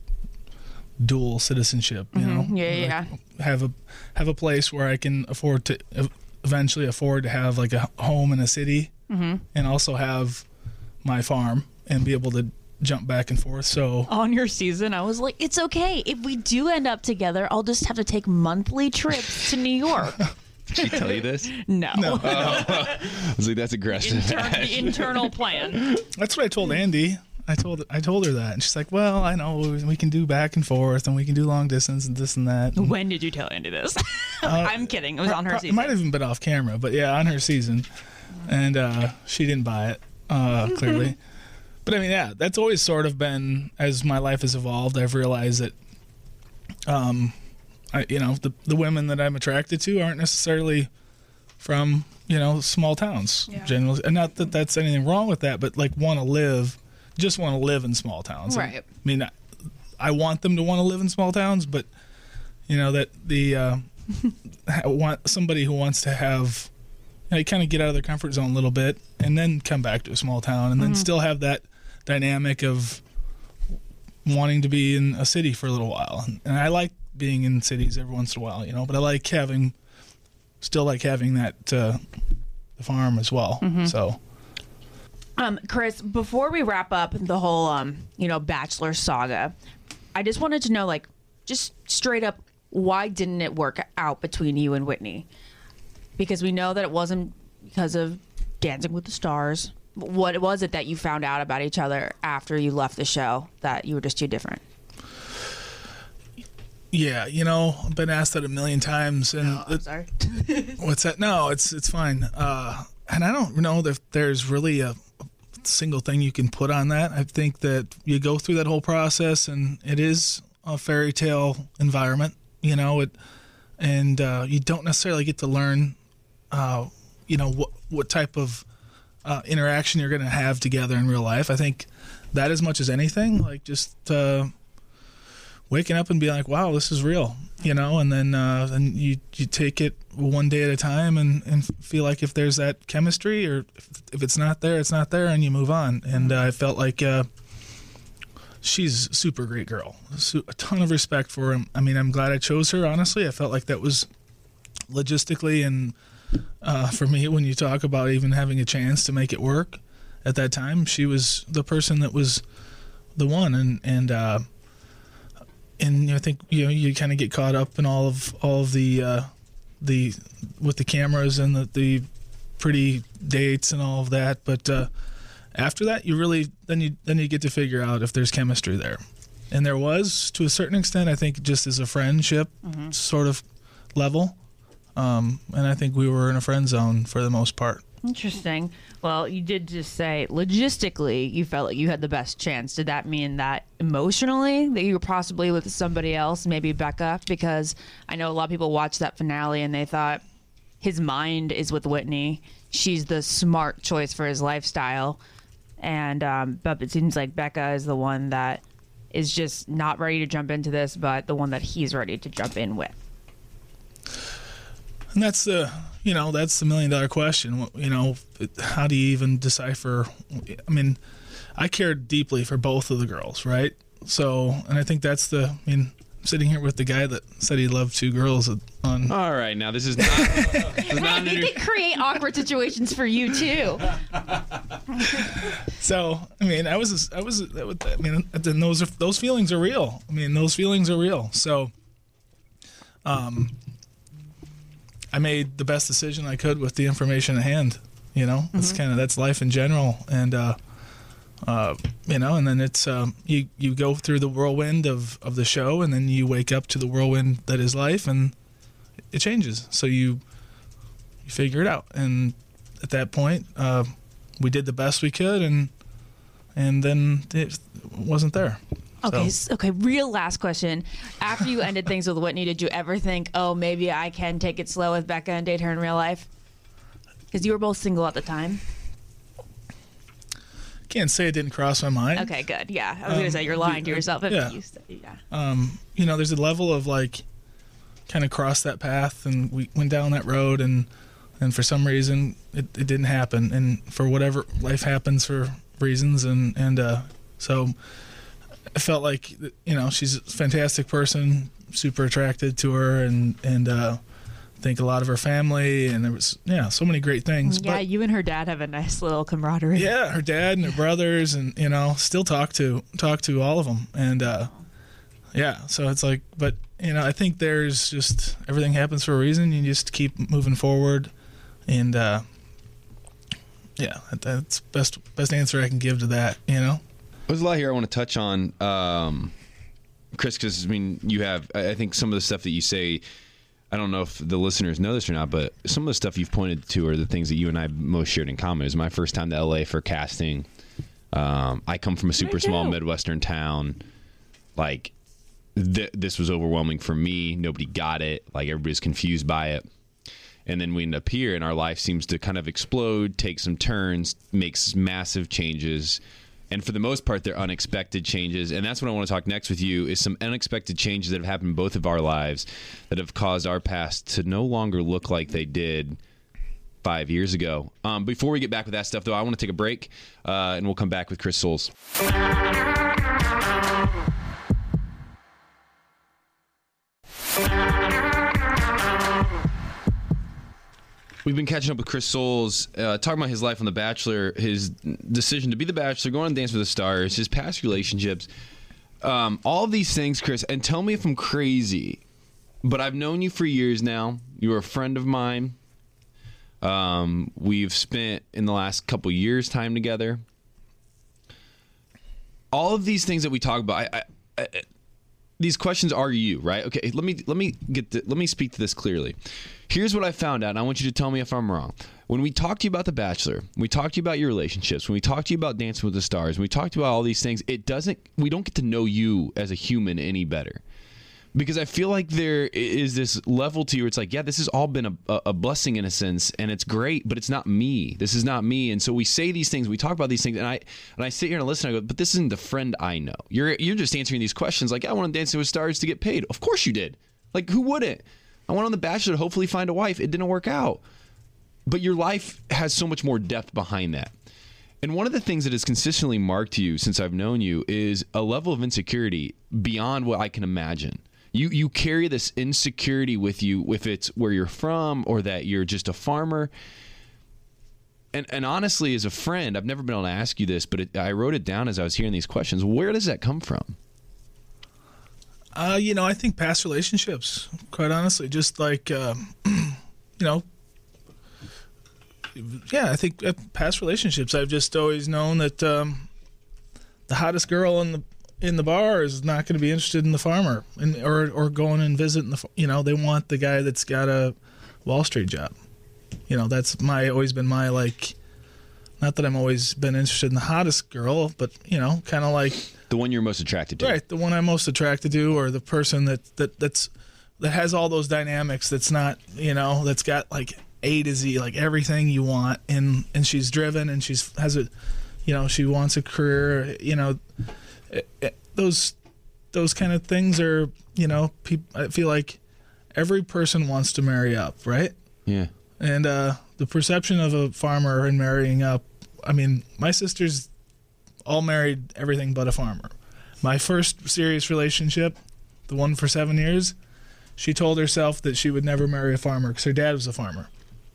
dual citizenship, you know, Yeah, Like, yeah. have a have a place where I can afford to eventually afford to have like a home in a city Mm-hmm. and also have my farm and be able to jump back and forth. So On your season, I was like, it's okay. If we do end up together, I'll just have to take monthly trips to New York. Did she tell you this? No. no, I was like, that's aggressive. Inter- the internal plan. that's what I told Andy. I told I told her that, and she's like, "Well, I know we can do back and forth, and we can do long distance and this and that." And When did you tell Andy this? I'm kidding. It was on her Pro- season. It might have even been off camera, but yeah, on her season, and uh, she didn't buy it uh, clearly. But I mean, yeah, that's always sort of been, as my life has evolved, I've realized that, um, I you know the the women that I'm attracted to aren't necessarily from you know small towns Yeah. generally, and not that that's anything wrong with that, but like want to live, just want to live in small towns. Right. I mean, I, I want them to want to live in small towns, but you know that the uh, I want somebody who wants to have, you know, kind of get out of their comfort zone a little bit, and then come back to a small town, and then still have that dynamic of wanting to be in a city for a little while. And I like being in cities every once in a while, you know, but I like having, still like having that uh, the farm as well. So Um, Chris, before we wrap up the whole, um, you know, Bachelor saga, I just wanted to know, like, just straight up, why didn't it work out between you and Whitney? Because we know that it wasn't because of Dancing with the Stars. What was it that you found out about each other after you left the show that you were just too different? yeah, you know, I've been asked that a million times, and Oh, I'm it- sorry. what's that? No, it's it's fine. Uh, and I don't know if there's really a single thing you can put on that. I think that you go through that whole process, and it is a fairy tale environment, you know, it, and uh, you don't necessarily get to learn, uh, you know, what what type of uh, interaction you're going to have together in real life. I think that as much as anything, like just uh, waking up and being like, wow, this is real, you know, and then uh, then you you take it one day at a time, and, and feel like if there's that chemistry, or if, if it's not there, it's not there, and you move on. And uh, I felt like uh, she's a super great girl, Su- a ton of respect for him. I mean, I'm glad I chose her, honestly. I felt like that was logistically, and uh, for me, when you talk about even having a chance to make it work at that time, she was the person that was the one. And, and, uh, and you know, I think, you know, you kind of get caught up in all of, all of the, uh, the, with the cameras and the, the pretty dates and all of that. But, uh, after that, you really, then you, then you get to figure out if there's chemistry there. And there was, to a certain extent, I think, just as a friendship sort of level. Um, and I think we were in a friend zone for the most part. Interesting. Well, you did just say logistically you felt like you had the best chance. Did that mean that emotionally that you were possibly with somebody else, maybe Becca? Because I know a lot of people watched that finale and they thought his mind is with Whitney. She's the smart choice for his lifestyle. And um, but it seems like Becca is the one that is just not ready to jump into this, but the one that he's ready to jump in with. And that's the, you know, that's the million dollar question. What- You know, how do you even decipher? I mean, I cared deeply for both of the girls, right? So, and I think that's the, I mean, I'm sitting here with the guy that said he loved two girls on. All right, now this is not. This is not an He inter- can create awkward situations for you too. So, I mean, I was, I was, that was- I mean, then those are, those feelings are real. I mean, those feelings are real. So, um, I made the best decision I could with the information at hand. You know, that's kind of, that's life in general. And, uh, uh, you know, and then it's, um, you, you go through the whirlwind of, of the show, and then you wake up to the whirlwind that is life, and it changes. So you, you figure it out. And at that point, uh, we did the best we could, and, and then it wasn't there. Okay, So- s- okay. Real last question. After you ended things with Whitney, did you ever think, oh, maybe I can take it slow with Becca and date her in real life? Because you were both single at the time. Can't say it didn't cross my mind. Okay, good. Yeah, I was gonna say you're lying to yourself if yeah. you said, yeah. Um, you know, there's a level of like, kind of crossed that path, and we went down that road, and and for some reason it, it didn't happen, and for whatever, life happens for reasons, and and uh, so I felt like, you know, she's a fantastic person, super attracted to her, and and uh, think a lot of her family, and there was yeah so many great things. Yeah, but, you and her dad have a nice little camaraderie. yeah, her dad and her brothers, and you know, still talk to talk to all of them, and uh, yeah, so it's like, but you know, I think there's just everything happens for a reason. You just keep moving forward, and uh, yeah, that's best best answer I can give to that. You know, there's a lot here I want to touch on, um, Chris, because I mean, you have I think some of the stuff that you say. I don't know if the listeners know this or not, but some of the stuff you've pointed to are the things that you and I most shared in common. It was my first time to L A for casting. Um, I come from a super small Midwestern town. Like, th- this was overwhelming for me. Nobody got it. Like, everybody's confused by it. And then we end up here, and our life seems to kind of explode, take some turns, makes massive changes. And for the most part, they're unexpected changes. And that's what I want to talk next with you is some unexpected changes that have happened in both of our lives that have caused our past to no longer look like they did five years ago. Um, before we get back with that stuff, though, I want to take a break, uh, and we'll come back with Chris Soules. We've been catching up with Chris Soules, uh, talking about his life on The Bachelor, his decision to be The Bachelor, going on Dance with the Stars, his past relationships, um, all of these things, Chris. And tell me if I'm crazy, but I've known you for years now. You were a friend of mine. Um, we've spent in the last couple years time together. All of these things that we talk about, I, I, I, these questions are you, right? Okay, let me let me get the, let me speak to this clearly. Here's what I found out, and I want you to tell me if I'm wrong. When we talk to you about The Bachelor, when we talk to you about your relationships, when we talk to you about Dancing with the Stars, when we talk to you about all these things, it doesn't. We don't get to know you as a human any better, because I feel like there is this level to you where it's like, yeah, this has all been a, a blessing in a sense, and it's great, but it's not me. This is not me, and so we say these things, we talk about these things, and I and I sit here and listen. And I go, but this isn't the friend I know. You're you're just answering these questions like, I want to Dance with Stars to get paid. Of course you did. Like, who wouldn't? I went on The Bachelor to hopefully find a wife. It didn't work out. But your life has so much more depth behind that. And one of the things that has consistently marked you since I've known you is a level of insecurity beyond what I can imagine. You you carry this insecurity with you, if it's where you're from or that you're just a farmer. And and honestly, as a friend, I've never been able to ask you this, but it, I wrote it down as I was hearing these questions. Where does that come from? Uh, you know, I think past relationships, quite honestly, just like, um, you know, yeah, I think uh, past relationships. I've just always known that um, the hottest girl in the in the bar is not going to be interested in the farmer, and or or going and visiting the. You know, they want the guy that's got a Wall Street job. You know, that's my always been my like. Not that I'm always been interested in the hottest girl, but you know, kind of like the one you're most attracted to. Right, the one I'm most attracted to, or the person that, that that's that has all those dynamics. That's not, you know, that's got like A to Z, like everything you want, and and she's driven, and she's has a, you know, she wants a career. You know, it, it, those those kind of things are, you know, people. I feel like every person wants to marry up, right? Yeah. And uh, the perception of a farmer and marrying up, I mean, my sisters all married everything but a farmer. My first serious relationship, the one for seven years, she told herself that she would never marry a farmer because her dad was a farmer.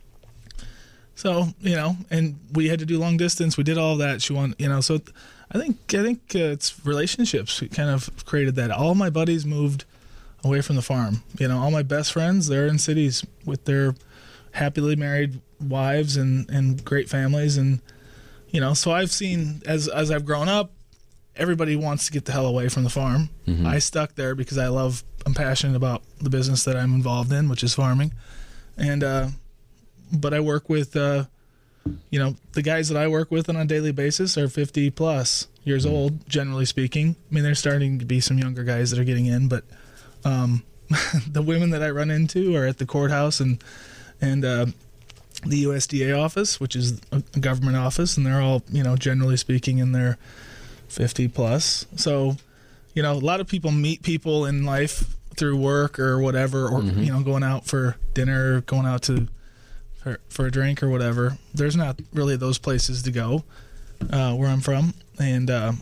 So, you know, and we had to do long distance. We did all of that. She wanted, you know, so I think I think uh, it's relationships that kind of created that. All my buddies moved away from the farm. You know, all my best friends, they're in cities with their happily married wives and, and great families. And, you know, so I've seen, as as I've grown up, everybody wants to get the hell away from the farm. Mm-hmm. I stuck there because I love, I'm passionate about the business that I'm involved in, which is farming. And, uh, but I work with, uh, you know, the guys that I work with on a daily basis are fifty plus years mm-hmm. old, generally speaking. I mean, there's starting to be some younger guys that are getting in, but um, the women that I run into are at the courthouse and, and uh, the U S D A office, which is a government office, and they're all, you know, generally speaking, in their fifty plus. So, you know, a lot of people meet people in life through work or whatever, or, mm-hmm. you know, going out for dinner, going out to for, for a drink or whatever. There's not really those places to go uh, where I'm from. And uh,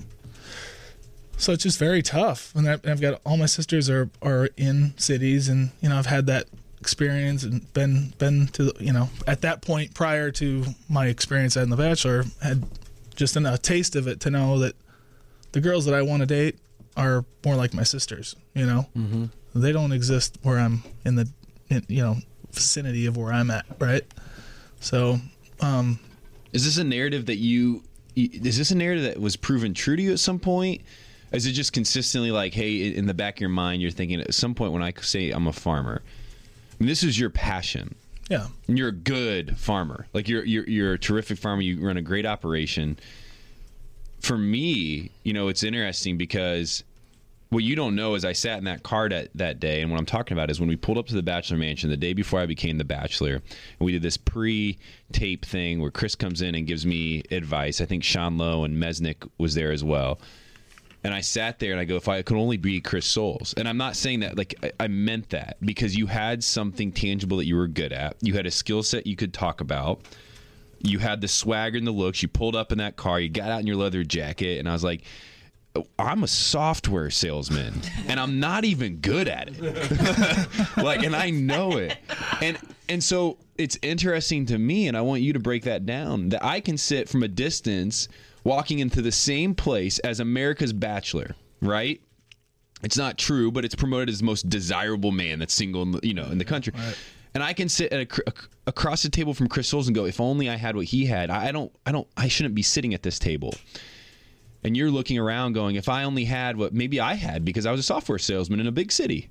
so it's just very tough. And I've got all my sisters are, are in cities, and, you know, I've had that experience and been been to you know at that point prior to my experience in The Bachelor, had just a taste of it to know that the girls that I want to date are more like my sisters. You know, mm-hmm. They don't exist where I'm in the in, you know vicinity of where I'm at, right? So, um, is this a narrative that you? Is this a narrative that was proven true to you at some point? Is it just consistently like, hey, in the back of your mind, you're thinking at some point when I say I'm a farmer, I mean, this is your passion. Yeah. And you're a good farmer. Like you're, you're, you're a terrific farmer. You run a great operation. For me, you know, it's interesting because what you don't know is I sat in that car that, that day. And what I'm talking about is when we pulled up to the Bachelor Mansion the day before I became the Bachelor, and we did this pre-tape thing where Chris comes in and gives me advice. I think Sean Lowe and Mesnick was there as well. And I sat there and I go, if I could only be Chris Soules. And I'm not saying that, like, I, I meant that because you had something tangible that you were good at. You had a skill set you could talk about. You had the swagger and the looks. You pulled up in that car. You got out in your leather jacket. And I was like, I'm a software salesman and I'm not even good at it. Like, and I know it. And and so it's interesting to me, and I want you to break that down, that I can sit from a distance walking into the same place as America's Bachelor, right? It's not true, but it's promoted as the most desirable man that's single, in the, you know, in the country. Right. And I can sit at a, a, across the table from Chris Soules and go, if only I had what he had. I don't, I don't, I shouldn't be sitting at this table. And you're looking around going, if I only had what maybe I had because I was a software salesman in a big city.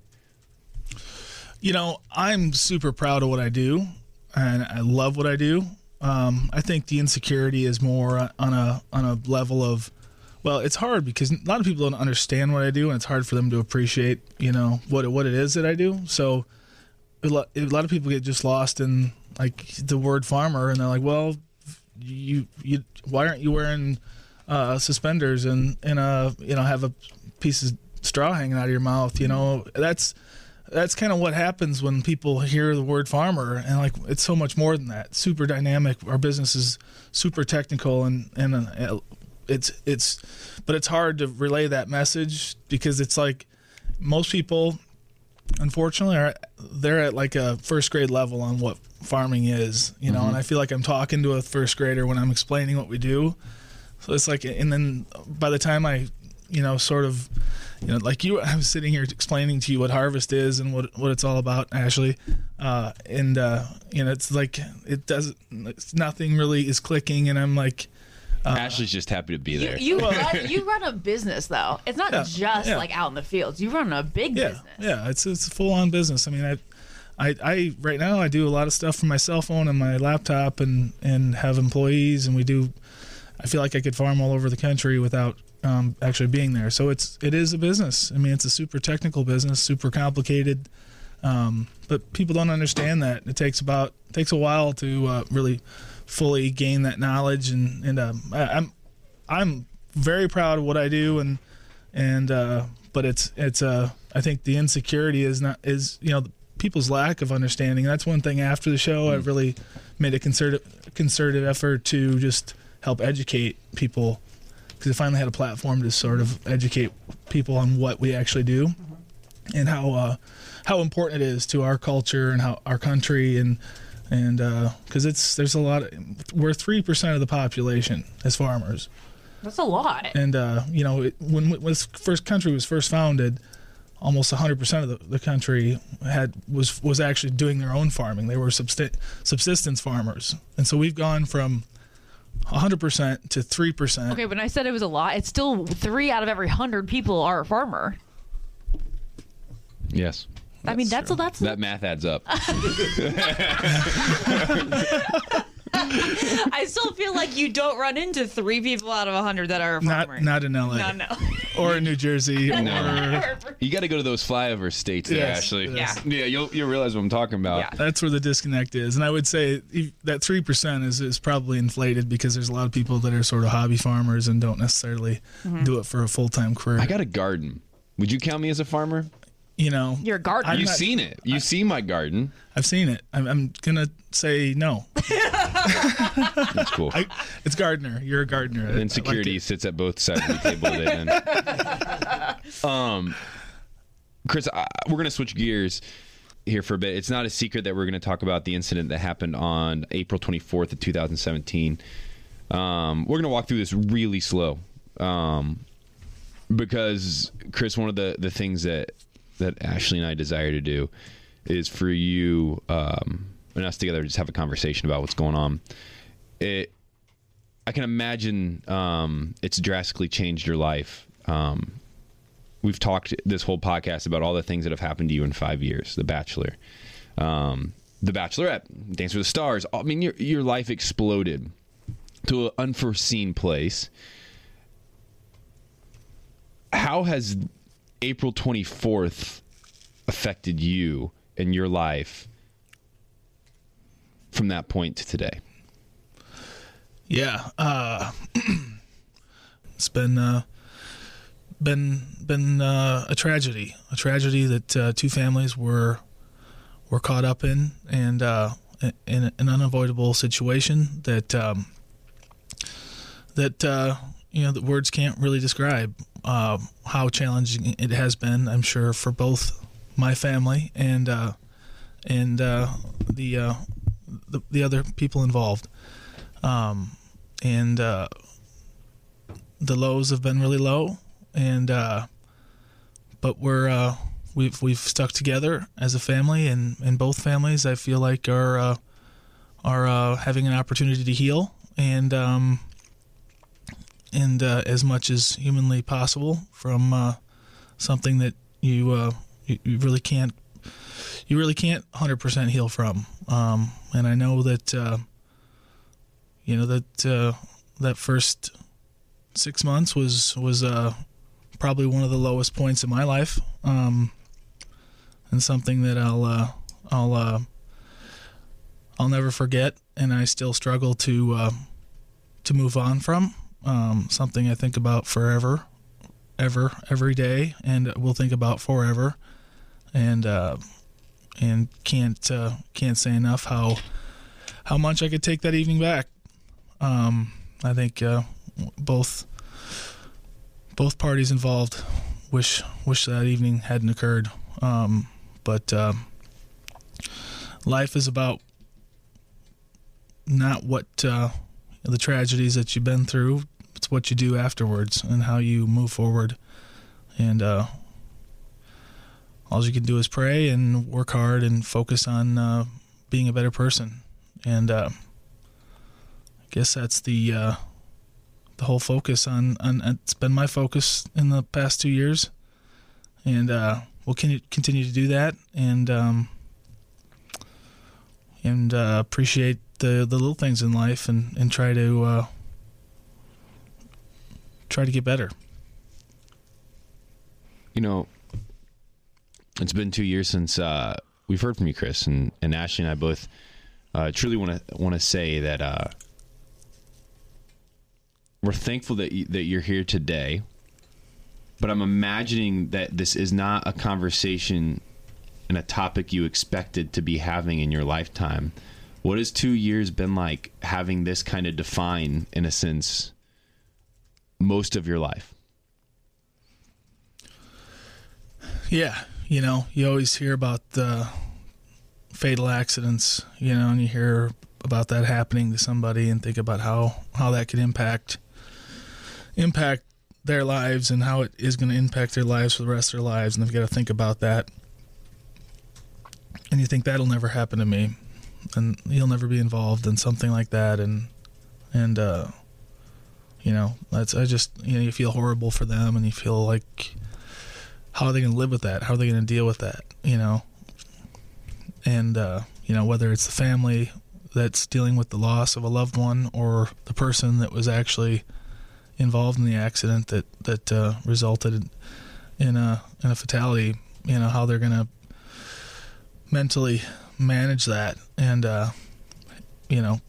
You know, I'm super proud of what I do, and I love what I do. Um, I think the insecurity is more on a on a level of, well, it's hard because a lot of people don't understand what I do, and it's hard for them to appreciate, you know, what it, what it is that I do. So a lot, a lot of people get just lost in like the word farmer, and they're like, well, you you why aren't you wearing uh, suspenders and and a you know have a piece of straw hanging out of your mouth? You know, that's. That's kind of what happens when people hear the word farmer, and like it's so much more than that. Super dynamic. Our business is super technical, and and uh, it's it's, but it's hard to relay that message because it's like most people, unfortunately, are they're at like a first grade level on what farming is, you know. Mm-hmm. And I feel like I'm talking to a first grader when I'm explaining what we do. So it's like, and then by the time I, you know, sort of. You know, like you, I was sitting here explaining to you what Harvest is and what what it's all about, Ashley. Uh, and uh, you know, it's like it does. It's nothing really is clicking, and I'm like, uh, Ashley's just happy to be there. You, you, run, you run a business though. It's not yeah, just yeah. like out in the fields. You run a big yeah, business. Yeah, it's it's a full on business. I mean, I, I, I right now I do a lot of stuff from my cell phone and my laptop, and and have employees, and we do. I feel like I could farm all over the country without. Um, actually being there. So it's it is a business. I mean, it's a super technical business, super complicated, um, but people don't understand that. It takes about it takes a while to uh, really fully gain that knowledge, and and um, I, I'm I'm very proud of what I do, and and uh, but it's it's uh, I think the insecurity is not is you know people's lack of understanding. That's one thing. After the show, mm. I've really made a concerted concerted effort to just help educate people. Because I finally had a platform to sort of educate people on what we actually do, mm-hmm. and how uh, how important it is to our culture and how our country, and and because uh, it's there's a lot of, we're three percent of the population as farmers. That's a lot. And uh, you know it, when, when this first country was first founded, almost one hundred percent of the, the country had was was actually doing their own farming. They were subsist- subsistence farmers, and so we've gone from one hundred percent to three percent. Okay, when I said it was a lot, it's still three out of every one hundred people are a farmer. Yes. I mean, that's a, that's a, that math adds up. I still feel like you don't run into three people out of one hundred that are a farmer. Not, not in L A. No, no. Or in New Jersey. No. Or... You got to go to those flyover states there, yes, Ashley. yes. Yeah. Yeah, you'll, you'll realize what I'm talking about. Yeah. That's where the disconnect is. And I would say that three percent is, is probably inflated because there's a lot of people that are sort of hobby farmers and don't necessarily mm-hmm. do it for a full-time career. I got a garden. Would you count me as a farmer? You know, you're a gardener. You've not, seen it. You've I, seen my garden. I've seen it. I'm, I'm gonna say no. That's cool. I, it's gardener. You're a gardener. And insecurity like sits at both sides of the table today. Um, Chris, I, we're gonna switch gears. here for a bit. It's not a secret that we're going to talk about the incident that happened on April twenty-fourth of two thousand seventeen. Um, we're going to walk through this really slow um, because, Chris, one of the, the things that, that Ashley and I desire to do is for you um, and us together to just have a conversation about what's going on. It, I can imagine um, it's drastically changed your life. Um, we've talked this whole podcast about all the things that have happened to you in five years. The Bachelor, um, The Bachelorette, Dance with the Stars. I mean, your your life exploded to an unforeseen place. How has April twenty-fourth affected you and your life from that point to today? Yeah, uh, it's been uh, been been uh, a tragedy, a tragedy that uh, two families were were caught up in, and uh, in an unavoidable situation that um, that uh, you know the words can't really describe uh, how challenging it has been. I'm sure for both my family and uh, and uh, the, uh, the the other people involved. Um, and uh, the lows have been really low, and uh, but we're uh, we've we've stuck together as a family, and, and both families I feel like are uh, are uh, having an opportunity to heal, and um, and uh, as much as humanly possible from uh, something that you, uh, you you really can't you really can't one hundred percent heal from, um, and I know that. Uh, You know, that uh, that first six months was was uh, probably one of the lowest points in my life, um, and something that I'll uh, I'll uh, I'll never forget, and I still struggle to uh, to move on from. Um, something I think about forever, ever, every day, and will think about forever, and uh, and can't uh, can't say enough how how much I could take that evening back. Um, I think uh, both both parties involved wish wish that evening hadn't occurred. Um, but uh, life is about not what uh, the tragedies that you've been through. It's what you do afterwards and how you move forward. And uh, all you can do is pray and work hard and focus on uh, being a better person. And uh, I guess that's the uh, the whole focus on, on. It's been my focus in the past two years, and uh, we'll continue continue to do that, and um, and uh, appreciate the, the little things in life, and, and try to uh, try to get better. You know, it's been two years since uh, we've heard from you, Chris, and, and Ashley and I both uh, truly want to want to say that. Uh, We're thankful that you, that you're here today, but I'm imagining that this is not a conversation and a topic you expected to be having in your lifetime. What has two years been like having this kind of define, in a sense, most of your life? Yeah, you know, you always hear about the fatal accidents, you know, and you hear about that happening to somebody and think about how, how that could impact impact their lives and how it is going to impact their lives for the rest of their lives, and they've got to think about that. And you think that'll never happen to me, and you'll never be involved in something like that, and and uh, you know, that's I just you know you feel horrible for them, and you feel like how are they going to live with that? How are they going to deal with that? You know, and uh, you know whether it's the family that's dealing with the loss of a loved one, or the person that was actually involved in the accident that that uh, resulted in a in a fatality. You know how they're gonna mentally manage that, and uh, you know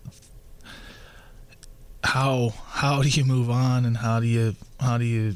how how do you move on, and how do you how do you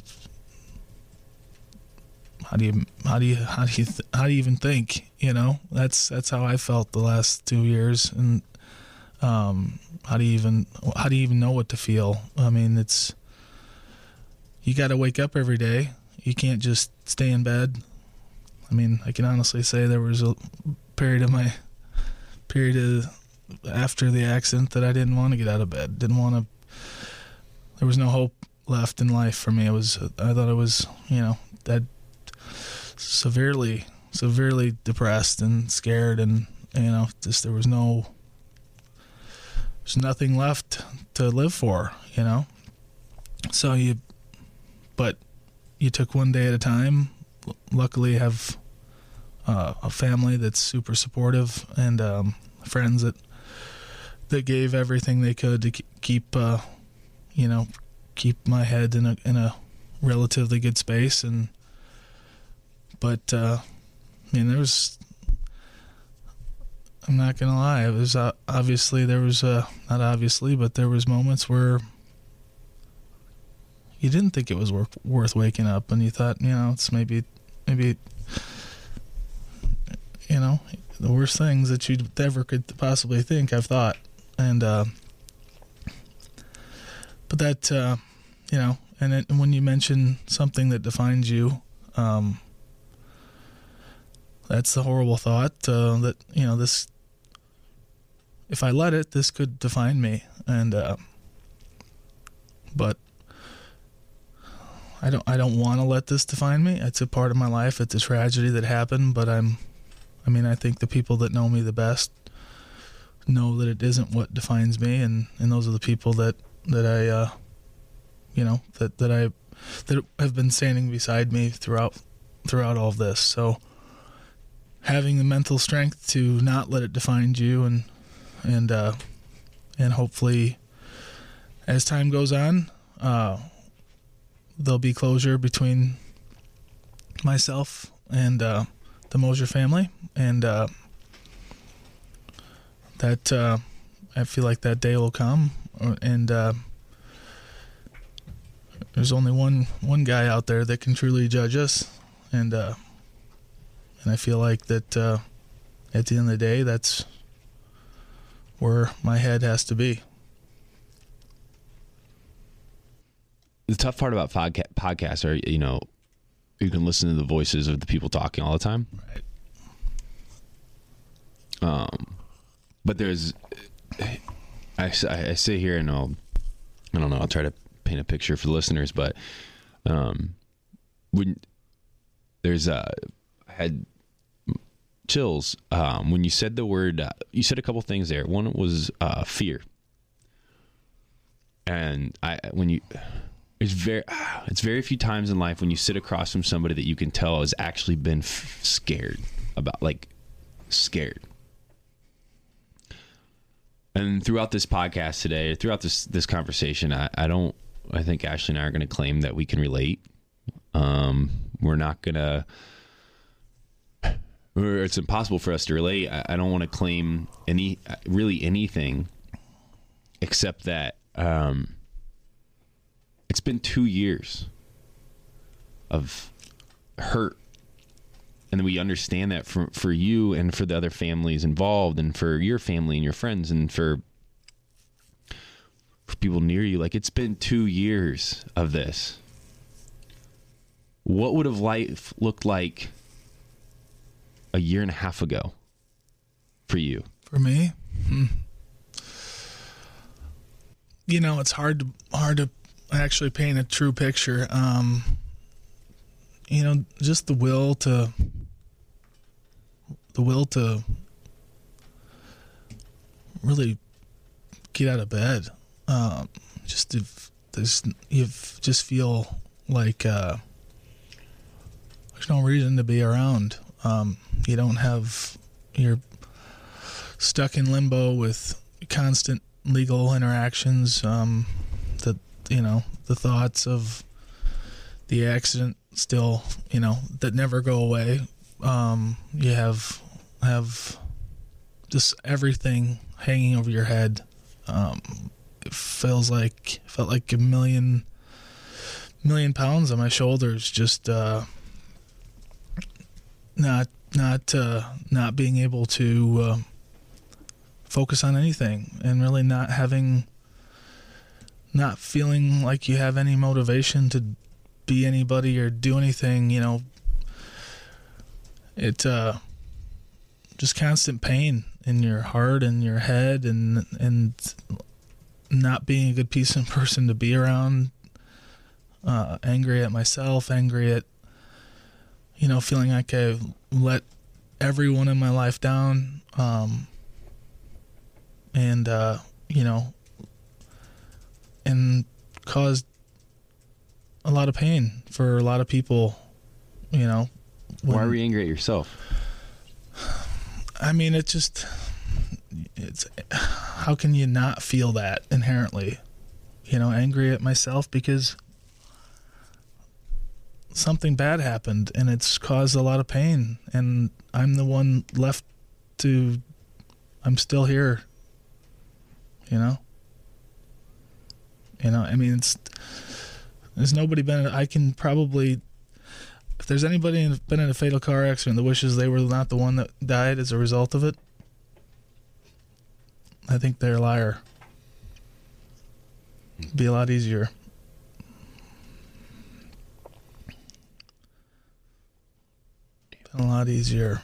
how do you how do you how do you th- how do you even think? You know that's that's how I felt the last two years, and um, how do you even how do you even know what to feel? I mean, it's you got to wake up every day. You can't just stay in bed. I mean, I can honestly say there was a period of my period of, after the accident that I didn't want to get out of bed. Didn't want to. There was no hope left in life for me. It was. I thought I was, you know, that severely, severely depressed and scared, and you know, just there was no. There's nothing left to live for, you know. So you, but you took one day at a time. Luckily, I have uh, a family that's super supportive, and um, friends that that gave everything they could to keep, uh, you know, keep my head in a in a relatively good space. And but uh, I mean, there was. I'm not gonna lie. It was uh, obviously there was uh, not obviously, but there was moments where you didn't think it was worth worth waking up, and you thought, you know, it's maybe maybe you know the worst things that you ever could possibly think. I've thought, and uh, but that uh, you know, and, it, and when you mention something that defines you. Um, That's the horrible thought uh, that, you know, this, if I let it, this could define me. And, uh, but I don't, I don't want to let this define me. It's a part of my life. It's a tragedy that happened, but I'm, I mean, I think the people that know me the best know that it isn't what defines me. And, and those are the people that, that I, uh, you know, that, that I, that have been standing beside me throughout, throughout all of this. So, having the mental strength to not let it define you, and and uh, and hopefully, as time goes on, uh, there'll be closure between myself and uh, the Mosier family, and uh, that uh, I feel like that day will come, and uh, there's only one one guy out there that can truly judge us, and. Uh, And I feel like that uh, at the end of the day, that's where my head has to be. The tough part about podca- podcasts are, you know, you can listen to the voices of the people talking all the time. Right. Um, but there's, I, I, I sit here and I'll, I don't know, I'll try to paint a picture for the listeners, but um, when there's a, I had chills um, when you said the word, uh, you said a couple things there. One was uh, fear. And I, when you, it's very, it's very few times in life when you sit across from somebody that you can tell has actually been f- scared about, like scared. And throughout this podcast today, throughout this, this conversation, I, I don't, I think Ashley and I are going to claim that we can relate. Um, we're not going to, or it's impossible for us to relate. I, I don't want to claim any, really anything except that um, it's been two years of hurt. And we understand that for, for you and for the other families involved and for your family and your friends and for, for people near you. Like, it's been two years of this. What would have life looked like a year and a half ago for you? For me, hmm. you know, it's hard to hard to actually paint a true picture. Um, you know, just the will to the will to really get out of bed. Um, just to, there's you just feel like uh, there's no reason to be around. Um, you don't have, you're stuck in limbo with constant legal interactions. Um, that, you know, the thoughts of the accident still, you know, that never go away. Um, you have, have just everything hanging over your head. Um, it feels like, felt like a million, million pounds on my shoulders, just, uh, not not uh, not being able to uh, focus on anything, and really not having, not feeling like you have any motivation to be anybody or do anything, you know. it uh, just constant pain in your heart and your head, and and not being a good piece of person to be around. Uh, angry at myself, angry at, you know, feeling like I've let everyone in my life down, um, and uh, you know, and caused a lot of pain for a lot of people, you know. When, Why were you angry at yourself? I mean, it just, it's, how can you not feel that inherently? You know, angry at myself because something bad happened and it's caused a lot of pain, and I'm the one left to, I'm still here, you know? You know, I mean, it's, there's nobody been, I can probably, if there's anybody in, been in a fatal car accident that wishes they were not the one that died as a result of it, I think they're a liar. It'd be a lot easier. Been a lot easier.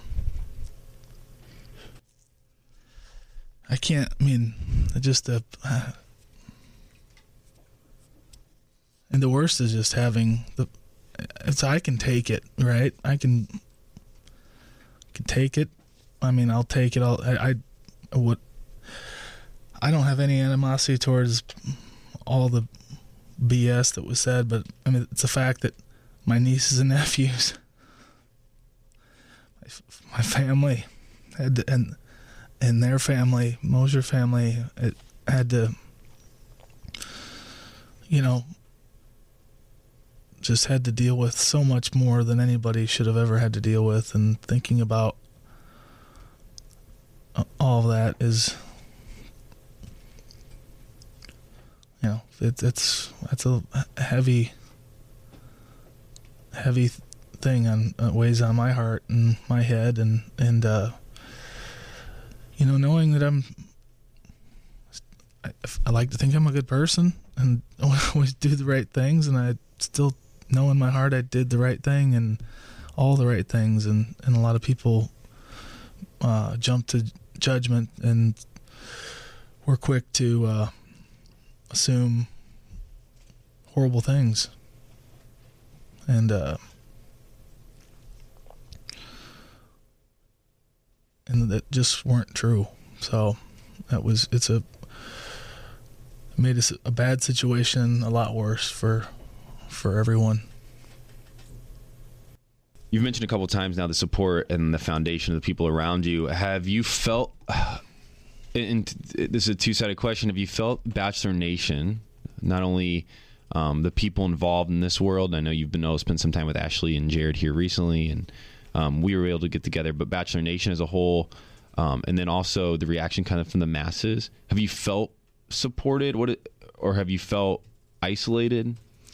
I can't, I mean, just a, uh, and the worst is just having the, it's, I can take it, right? I can, can take it. I mean, I'll take it. I'll, I, I would, I don't have any animosity towards all the B S that was said, but I mean, it's a fact that my nieces and nephews, my, my family had to, and, and their family, Mosier family, it had to, you know, just had to deal with so much more than anybody should have ever had to deal with. And thinking about all of that is, you know, it, it's, it's a heavy, heavy thing on, uh, weighs on my heart and my head. And, and, uh, you know, knowing that I'm, I, I like to think I'm a good person and always do the right things, and I still know in my heart I did the right thing and all the right things, and, and a lot of people uh, jump to judgment and were quick to uh, assume horrible things, and uh, and that just weren't true. So that was, it's a, it made us a bad situation a lot worse for for everyone. You've mentioned a couple of times now the support and the foundation of the people around you. Have you felt, and this is a two-sided question, have you felt Bachelor Nation, not only um, the people involved in this world, I know you've been able to spend some time with Ashley and Jared here recently, and um, we were able to get together, but Bachelor Nation as a whole, um, and then also the reaction kind of from the masses, have you felt supported, what, it, or have you felt isolated?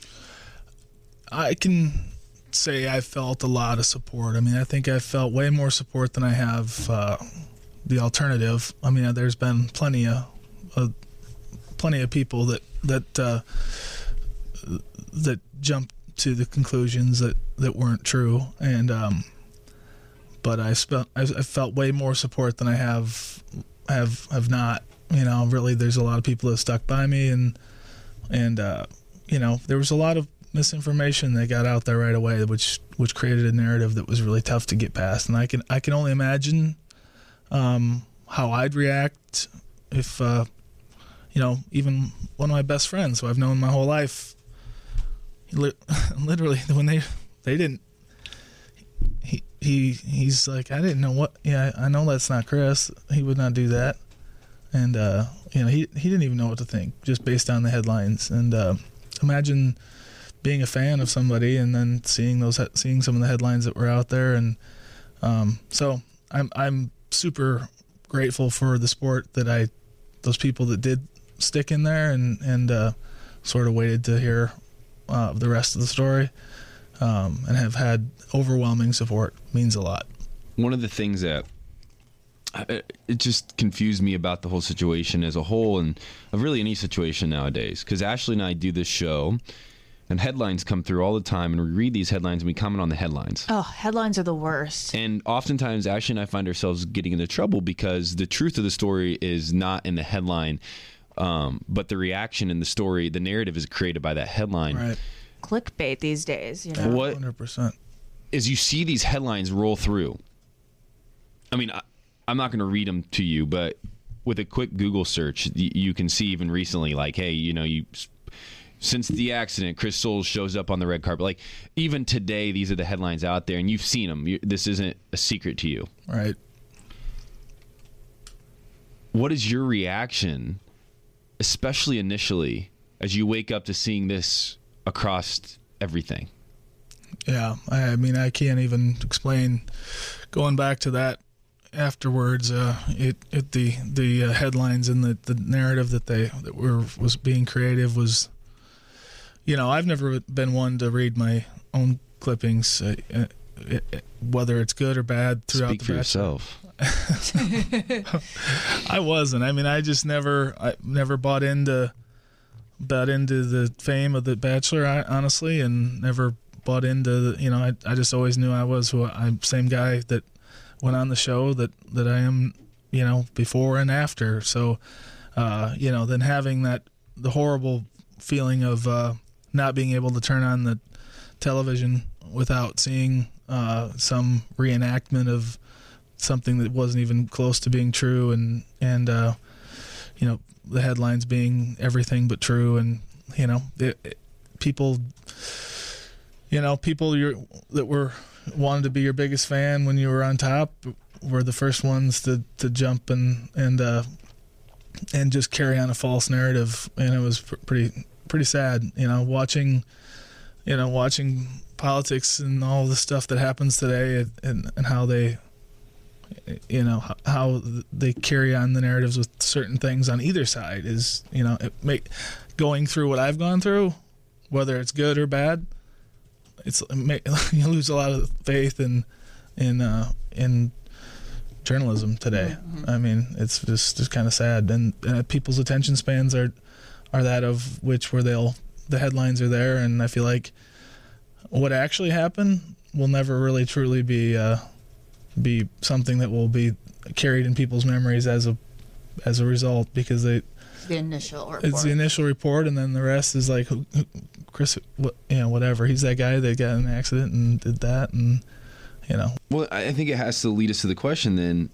I can say I felt a lot of support. I mean, I think I felt way more support than I have uh, the alternative. I mean, there's been plenty of uh, plenty of people that that uh, that jumped to the conclusions that, that weren't true, and um, but I felt I felt way more support than I have have have not. You know, really, there's a lot of people that stuck by me, and and uh, you know, there was a lot of misinformation that got out there right away, which which created a narrative that was really tough to get past. And I can I can only imagine um, how I'd react if uh, you know, even one of my best friends who I've known my whole life, he li- literally when they they didn't he he he's like, I didn't know what yeah I know that's not Chris, he would not do that, and uh, you know, he he didn't even know what to think just based on the headlines. And uh, imagine being a fan of somebody and then seeing those, seeing some of the headlines that were out there. And um, so I'm, I'm super grateful for the sport that I, those people that did stick in there and, and uh, sort of waited to hear uh, the rest of the story, um, and have had overwhelming support. Means a lot. One of the things that it just confused me about the whole situation as a whole, and of really any situation nowadays, because Ashley and I do this show And headlines come through all the time, and we read these headlines and we comment on the headlines. Oh, headlines are the worst. And oftentimes, Ashley and I find ourselves getting into trouble because the truth of the story is not in the headline, um, but the reaction in the story, the narrative is created by that headline. Right. Clickbait these days, you know. What one hundred percent. is you see these headlines roll through. I mean, I, I'm not going to read them to you, but with a quick Google search, you, you can see even recently, like, hey, you know, you since the accident, Chris Soules shows up on the red carpet. Like, even today, these are the headlines out there, and you've seen them. You, this isn't a secret to you. Right. What is your reaction, especially initially, as you wake up to seeing this across everything? Yeah, I, I mean, I can't even explain. Going back to that afterwards, uh, it, it the the uh, headlines and the, the narrative that they that were was being creative was, you know, I've never been one to read my own clippings, uh, uh, it, whether it's good or bad throughout Speak the for Bachelor. yourself. I wasn't. I mean, I just never, I never bought into, bought into the fame of the Bachelor, I, honestly, and never bought into the, you know, I, I just always knew I was who I'm same guy that went on the show that, that I am, you know, before and after. So, uh, you know, then having that, the horrible feeling of, uh, not being able to turn on the television without seeing, uh, some reenactment of something that wasn't even close to being true, and and uh, you know, the headlines being everything but true, and you know, it, it, people, you know, people you're, that were wanted to be your biggest fan when you were on top were the first ones to, to jump and and uh, and just carry on a false narrative, and it was pr- pretty pretty sad, you know, watching, you know, watching politics and all the stuff that happens today, and and how they, you know, how they carry on the narratives with certain things on either side is, you know, it make, going through what I've gone through, whether it's good or bad, it's it may, you lose a lot of faith in in uh, in journalism today. Mm-hmm. I mean, it's just just kind of sad, and uh, people's attention spans are are that of which where they'll the headlines are there, and I feel like what actually happened will never really truly be. Uh, be something that will be carried in people's memories as a as a result, because they the initial report. It's the initial report, and then the rest is like Chris, what, you know, whatever. He's that guy that got in an accident and did that, and you know. Well, I think it has to lead us to the question then.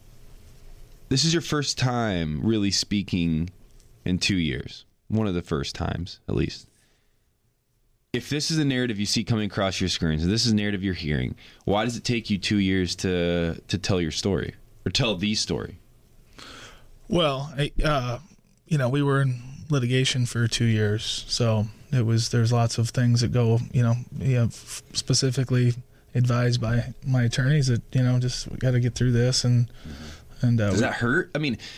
This is your first time really speaking in two years. One of the first times, at least. If this is the narrative you see coming across your screens, and this is the narrative you're hearing, why does it take you two years to to tell your story or tell the story? Well, I, uh, you know, we were in litigation for two years, so it was there's lots of things that go, you know, you know, f- specifically advised by my attorneys that, you know, just got to get through this, and and uh, does that hurt? I mean,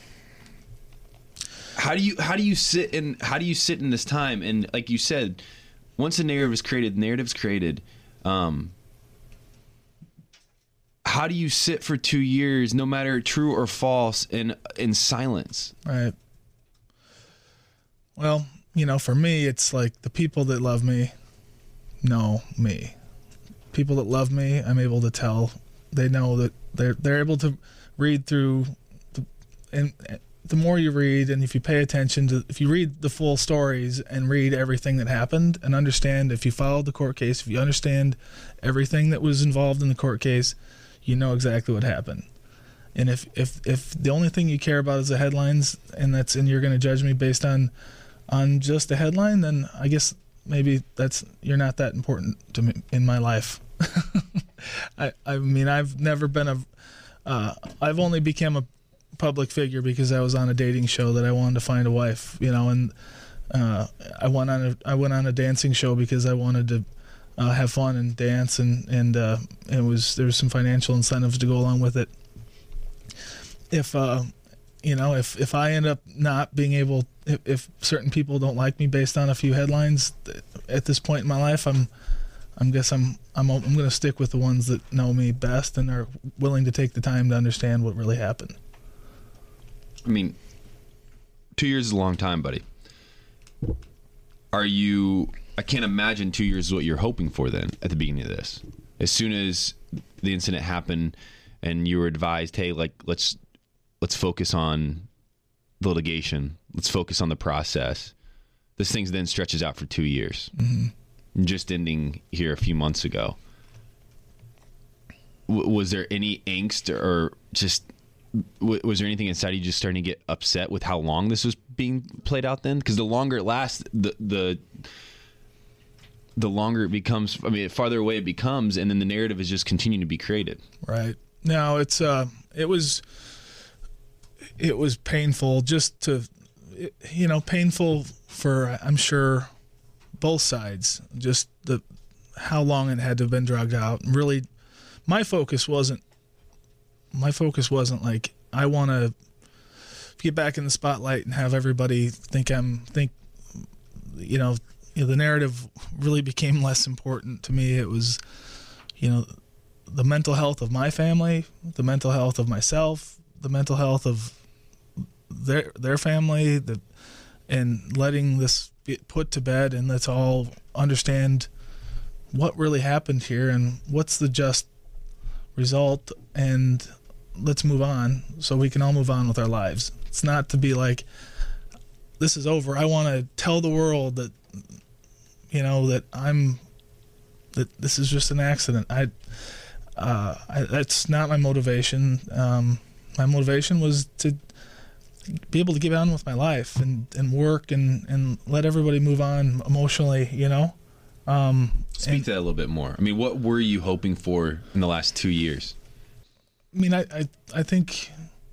how do you how do you sit in how do you sit in this time? And like you said, once a narrative is created, narrative's created. Um, how do you sit for two years, no matter true or false, in in silence? Right. Well, you know, for me, it's like the people that love me know me. People that love me, I'm able to tell. They know that they're they're able to read through, the, and the more you read, and if you pay attention to, if you read the full stories and read everything that happened and understand, if you followed the court case, if you understand everything that was involved in the court case, you know exactly what happened. And if if if the only thing you care about is the headlines, and that's and you're going to judge me based on on just the headline, then I guess maybe that's you're not that important to me in my life. I I mean, I've never been a uh, I've only become a public figure because I was on a dating show that I wanted to find a wife, you know, and uh, I went on a I went on a dancing show because I wanted to uh, have fun and dance, and and uh, it was there was some financial incentives to go along with it. If uh, you know, if if I end up not being able, if, if certain people don't like me based on a few headlines at this point in my life, I'm I guess I'm I'm I'm going to stick with the ones that know me best and are willing to take the time to understand what really happened. I mean, two years is a long time, buddy. Are you I can't imagine two years is what you're hoping for then at the beginning of this. As soon as the incident happened and you were advised, hey, like, let's let's focus on the litigation. Let's focus on the process. This thing then stretches out for two years. Mm-hmm. Just ending here a few months ago. W- was there any angst or just, w- was there anything inside you just starting to get upset with how long this was being played out then? Because the longer it lasts, the, the, the longer it becomes, I mean, the farther away it becomes, and then the narrative is just continuing to be created. Right. Now it's, uh, it was, it was painful just to, you know, painful for, I'm sure, both sides, just the, how long it had to have been dragged out. Really, my focus wasn't, my focus wasn't like, I want to get back in the spotlight and have everybody think I'm, think, you know, you know, the narrative really became less important to me. It was, you know, the mental health of my family, the mental health of myself, the mental health of their their family, the, and letting this be put to bed, and let's all understand what really happened here and what's the just result, and let's move on so we can all move on with our lives. It's not to be like, this is over. I want to tell the world that, you know, that I'm, that this is just an accident. I, uh, I that's not my motivation. Um, my motivation was to be able to get on with my life and, and work and, and let everybody move on emotionally, you know? Um, Speak and, to that a little bit more. I mean, what were you hoping for in the last two years? I mean, I, I, I think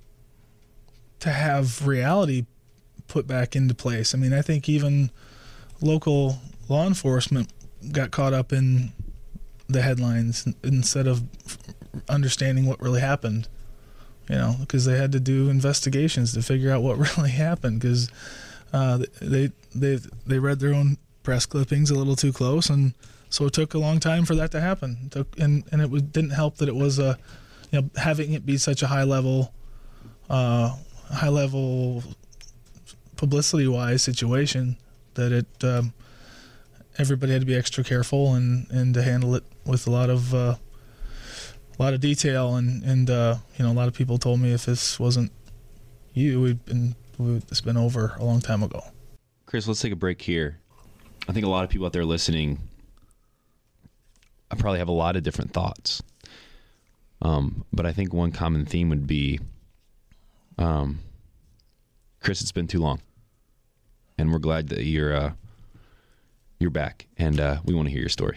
to have reality put back into place. I mean, I think even local law enforcement got caught up in the headlines instead of understanding what really happened, you know, because they had to do investigations to figure out what really happened, because uh, they, they, they read their own press clippings a little too close, and so it took a long time for that to happen. It took, and, and it was, didn't help that it was a, you know, having it be such a high level, uh, high level publicity wise situation, that it, um, everybody had to be extra careful and, and to handle it with a lot of, uh, a lot of detail. And, and, uh, you know, a lot of people told me if this wasn't you, we'd been, it's been over a long time ago. Chris, let's take a break here. I think a lot of people out there listening, I probably have a lot of different thoughts. Um, but I think one common theme would be, um, Chris, it's been too long, and we're glad that you're, uh, you're back, and, uh, we want to hear your story.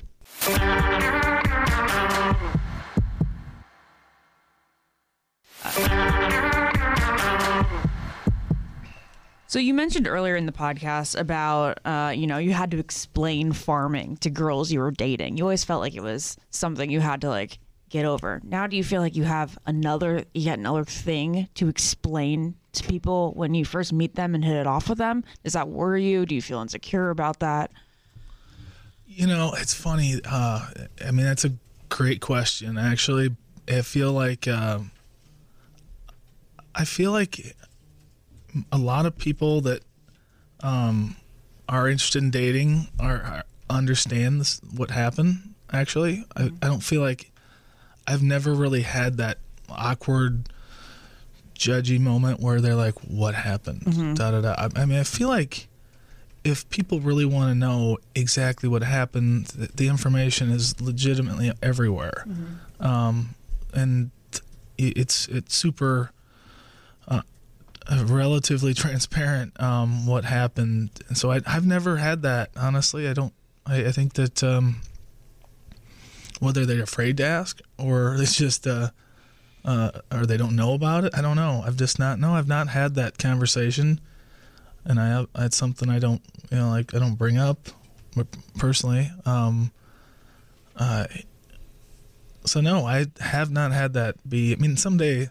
So you mentioned earlier in the podcast about, uh, you know, you had to explain farming to girls you were dating. You always felt like it was something you had to, like, get over. Now do you feel like you have another, yet another thing to explain to people when you first meet them and hit it off with them? Does that worry you? Do you feel insecure about that? You know, it's funny. Uh, I mean, that's a great question. Actually, I feel like, uh, I feel like a lot of people that um, are interested in dating are, are understand this, what happened. Actually, I, I don't feel like I've never really had that awkward, judgy moment where they're like, "What happened?" Mm-hmm. Da da da. I, I mean, I feel like if people really want to know exactly what happened, the, the information is legitimately everywhere, mm-hmm. um, and it's it's super. Uh, Uh, relatively transparent um, what happened, and so I, I've never had that. Honestly, I don't. I, I think that um, whether they're afraid to ask or it's just uh, uh, or they don't know about it, I don't know. I've just not. No, I've not had that conversation, and I have. It's something I don't. You know, like I don't bring up personally. Um, uh, so no, I have not had that be. I mean, someday.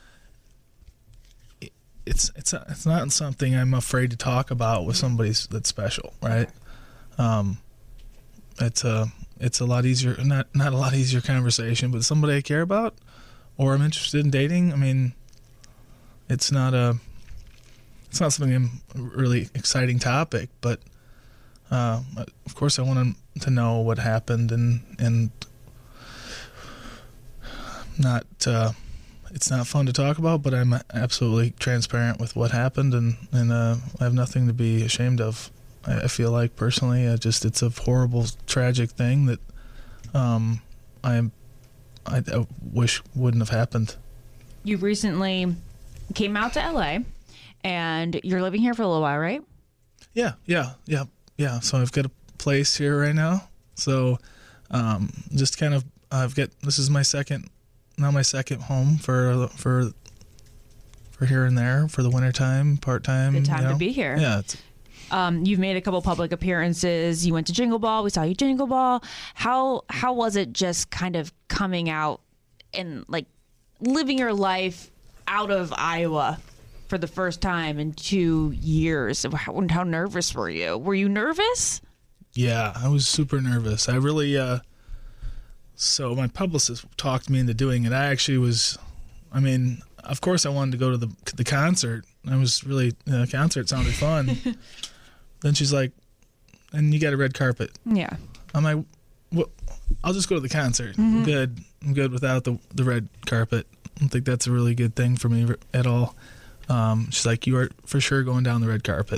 It's it's it's not something I'm afraid to talk about with somebody that's special, right? Um, it's a it's a lot easier, not not a lot easier conversation, but somebody I care about or I'm interested in dating. I mean, it's not a it's not something I'm a really exciting topic, but uh, of course, I want to know what happened, and and not. Uh, it's not fun to talk about, but I'm absolutely transparent with what happened, and and uh, I have nothing to be ashamed of. I, I feel like personally, I just it's a horrible, tragic thing that um, I, I I wish wouldn't have happened. You recently came out to L A, and you're living here for a little while, right? Yeah, yeah, yeah, yeah. So I've got a place here right now. So um, just kind of, I've got, this is my second, now my second home for, for, for here and there for the wintertime, part-time. Good time you know? to be here. Yeah. It's, Um, you've made a couple public appearances. You went to Jingle Ball. We saw you Jingle Ball. How, how was it just kind of coming out and like living your life out of Iowa for the first time in two years? How, how nervous were you? Were you nervous? yeah, I was super nervous. I really, uh, so my publicist talked me into doing it. I actually was, I mean, of course I wanted to go to the, the concert. I was really, the concert sounded fun. Then she's like, and you got a red carpet. Yeah. I'm like, well, I'll just go to the concert. Mm-hmm. I'm good. I'm good without the the red carpet. I don't think that's a really good thing for me at all. Um, she's like, you are for sure going down the red carpet.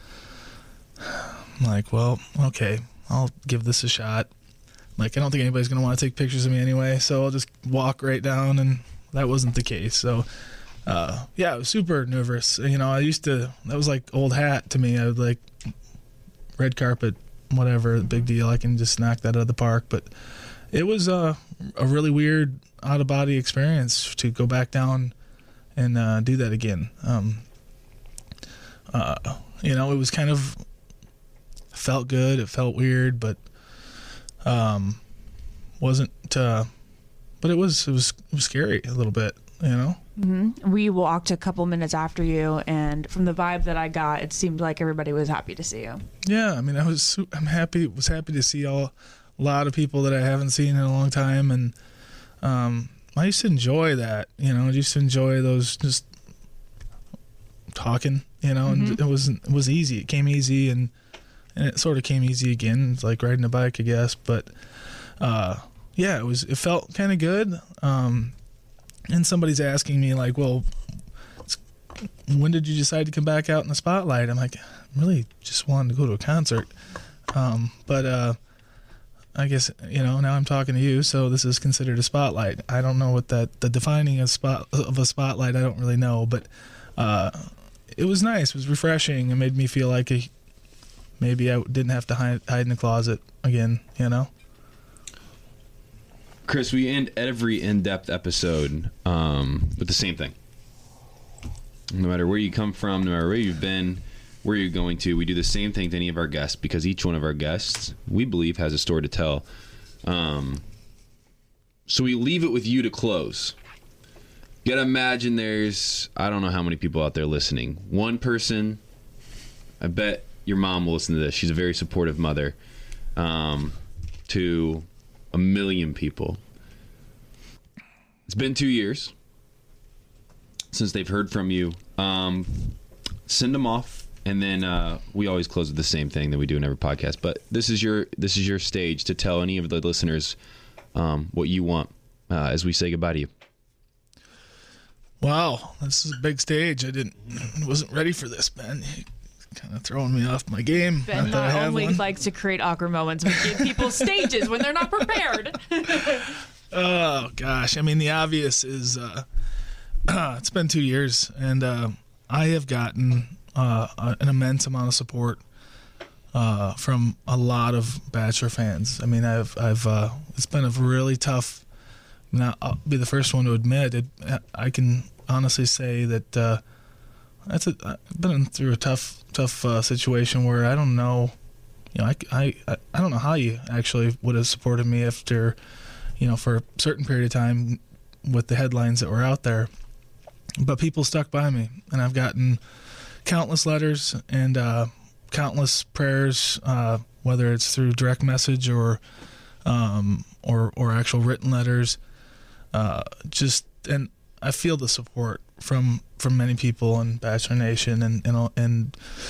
I'm like, well, okay, I'll give this a shot. Like, I don't think anybody's going to want to take pictures of me anyway, so I'll just walk right down, and that wasn't the case. So, uh, yeah, I was super nervous. You know, I used to, that was like old hat to me. I would like, red carpet, whatever, big deal. I can just knock that out of the park. But it was uh, a really weird out-of-body experience to go back down and uh, do that again. Um, uh, you know, it was kind of, felt good. It felt weird, but um, wasn't, uh, but it was, it was, it was scary a little bit, you know? Mm-hmm. We walked a couple minutes after you, and from the vibe that I got, it seemed like everybody was happy to see you. Yeah, I mean, I was su- I'm happy was happy to see all a lot of people that I haven't seen in a long time, and um, I used to enjoy that. You know, I used to enjoy those just talking. You know, and mm-hmm. it was it was easy. It came easy, and and it sort of came easy again. It's like riding a bike, I guess. But uh, yeah, it was it felt kind of good. Um, and somebody's asking me like, well, when did you decide to come back out in the spotlight? I'm like, I really just wanted to go to a concert. Um, but uh, I guess, you know, now I'm talking to you, so this is considered a spotlight. I don't know what that, the defining of, spot, of a spotlight, I don't really know, but uh, it was nice. It was refreshing. It made me feel like a, maybe I didn't have to hide, hide in the closet again, you know? Chris, we end every in-depth episode um, with the same thing. No matter where you come from, no matter where you've been, where you're going to, we do the same thing to any of our guests because each one of our guests, we believe, has a story to tell. Um, so we leave it with you to close. You gotta imagine there's, I don't know how many people out there listening. One person, I bet your mom will listen to this. She's a very supportive mother. Um, to a million people. It's been two years since they've heard from you. Um, send them off, and then uh, we always close with the same thing that we do in every podcast. But this is your this is your stage to tell any of the listeners um, what you want uh, as we say goodbye to you. Wow, this is a big stage. I didn't wasn't ready for this, Ben. Kind of throwing me off my game. Ben not not only one. likes to create awkward moments, but give people stages when they're not prepared. Oh gosh, I mean the obvious is uh, it's been two years, and uh, I have gotten uh, an immense amount of support uh, from a lot of Bachelor fans. I mean, I've I've uh, it's been a really tough. Now I'll be the first one to admit it. I can honestly say that. Uh, That's a, I've been through a tough, tough uh, situation where I don't know, you know, I, I, I don't know how you actually would have supported me after, you know, for a certain period of time with the headlines that were out there. But people stuck by me, and I've gotten countless letters and uh, countless prayers, uh, whether it's through direct message or, um, or, or actual written letters. Uh, just and I feel the support from from many people in Bachelor Nation and and, and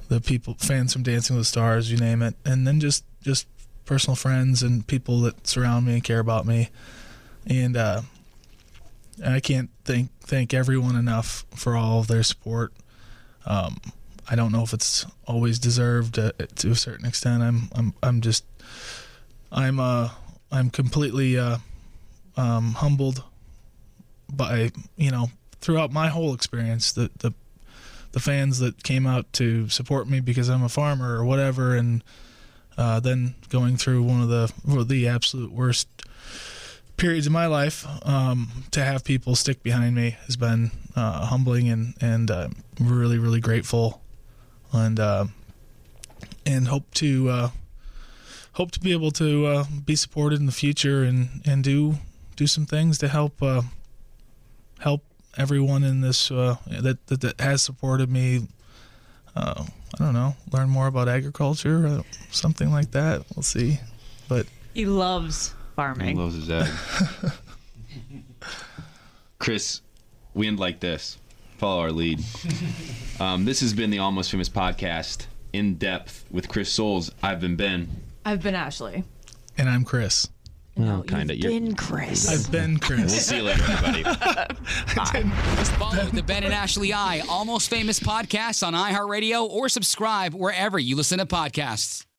the people, fans from Dancing with the Stars, you name it, and then just just personal friends and people that surround me and care about me, and uh, I can't thank thank everyone enough for all of their support. Um, I don't know if it's always deserved uh, to a certain extent. I'm I'm I'm just I'm uh I'm completely uh, um, humbled by, you know, throughout my whole experience, the the the fans that came out to support me because I'm a farmer or whatever, and uh, then going through one of the one of the absolute worst periods of my life, um, to have people stick behind me has been uh, humbling, and and uh, really really grateful, and uh, and hope to uh, hope to be able to uh, be supported in the future, and and do do some things to help uh, help everyone in this uh, that, that that has supported me. Uh, I don't know, learn more about agriculture, uh, something like that. We'll see, but He loves farming. He loves his ag. Chris, we end like this. Follow our lead. Um, this has been the Almost Famous podcast, in depth with Chris Soules. I've been Ben. I've been Ashley. and I'm Chris. Well, kind of. Been Chris. I've been Chris. We'll see you later, everybody. Follow the Ben and Ashley I Almost Famous podcast on iHeartRadio or subscribe wherever you listen to podcasts.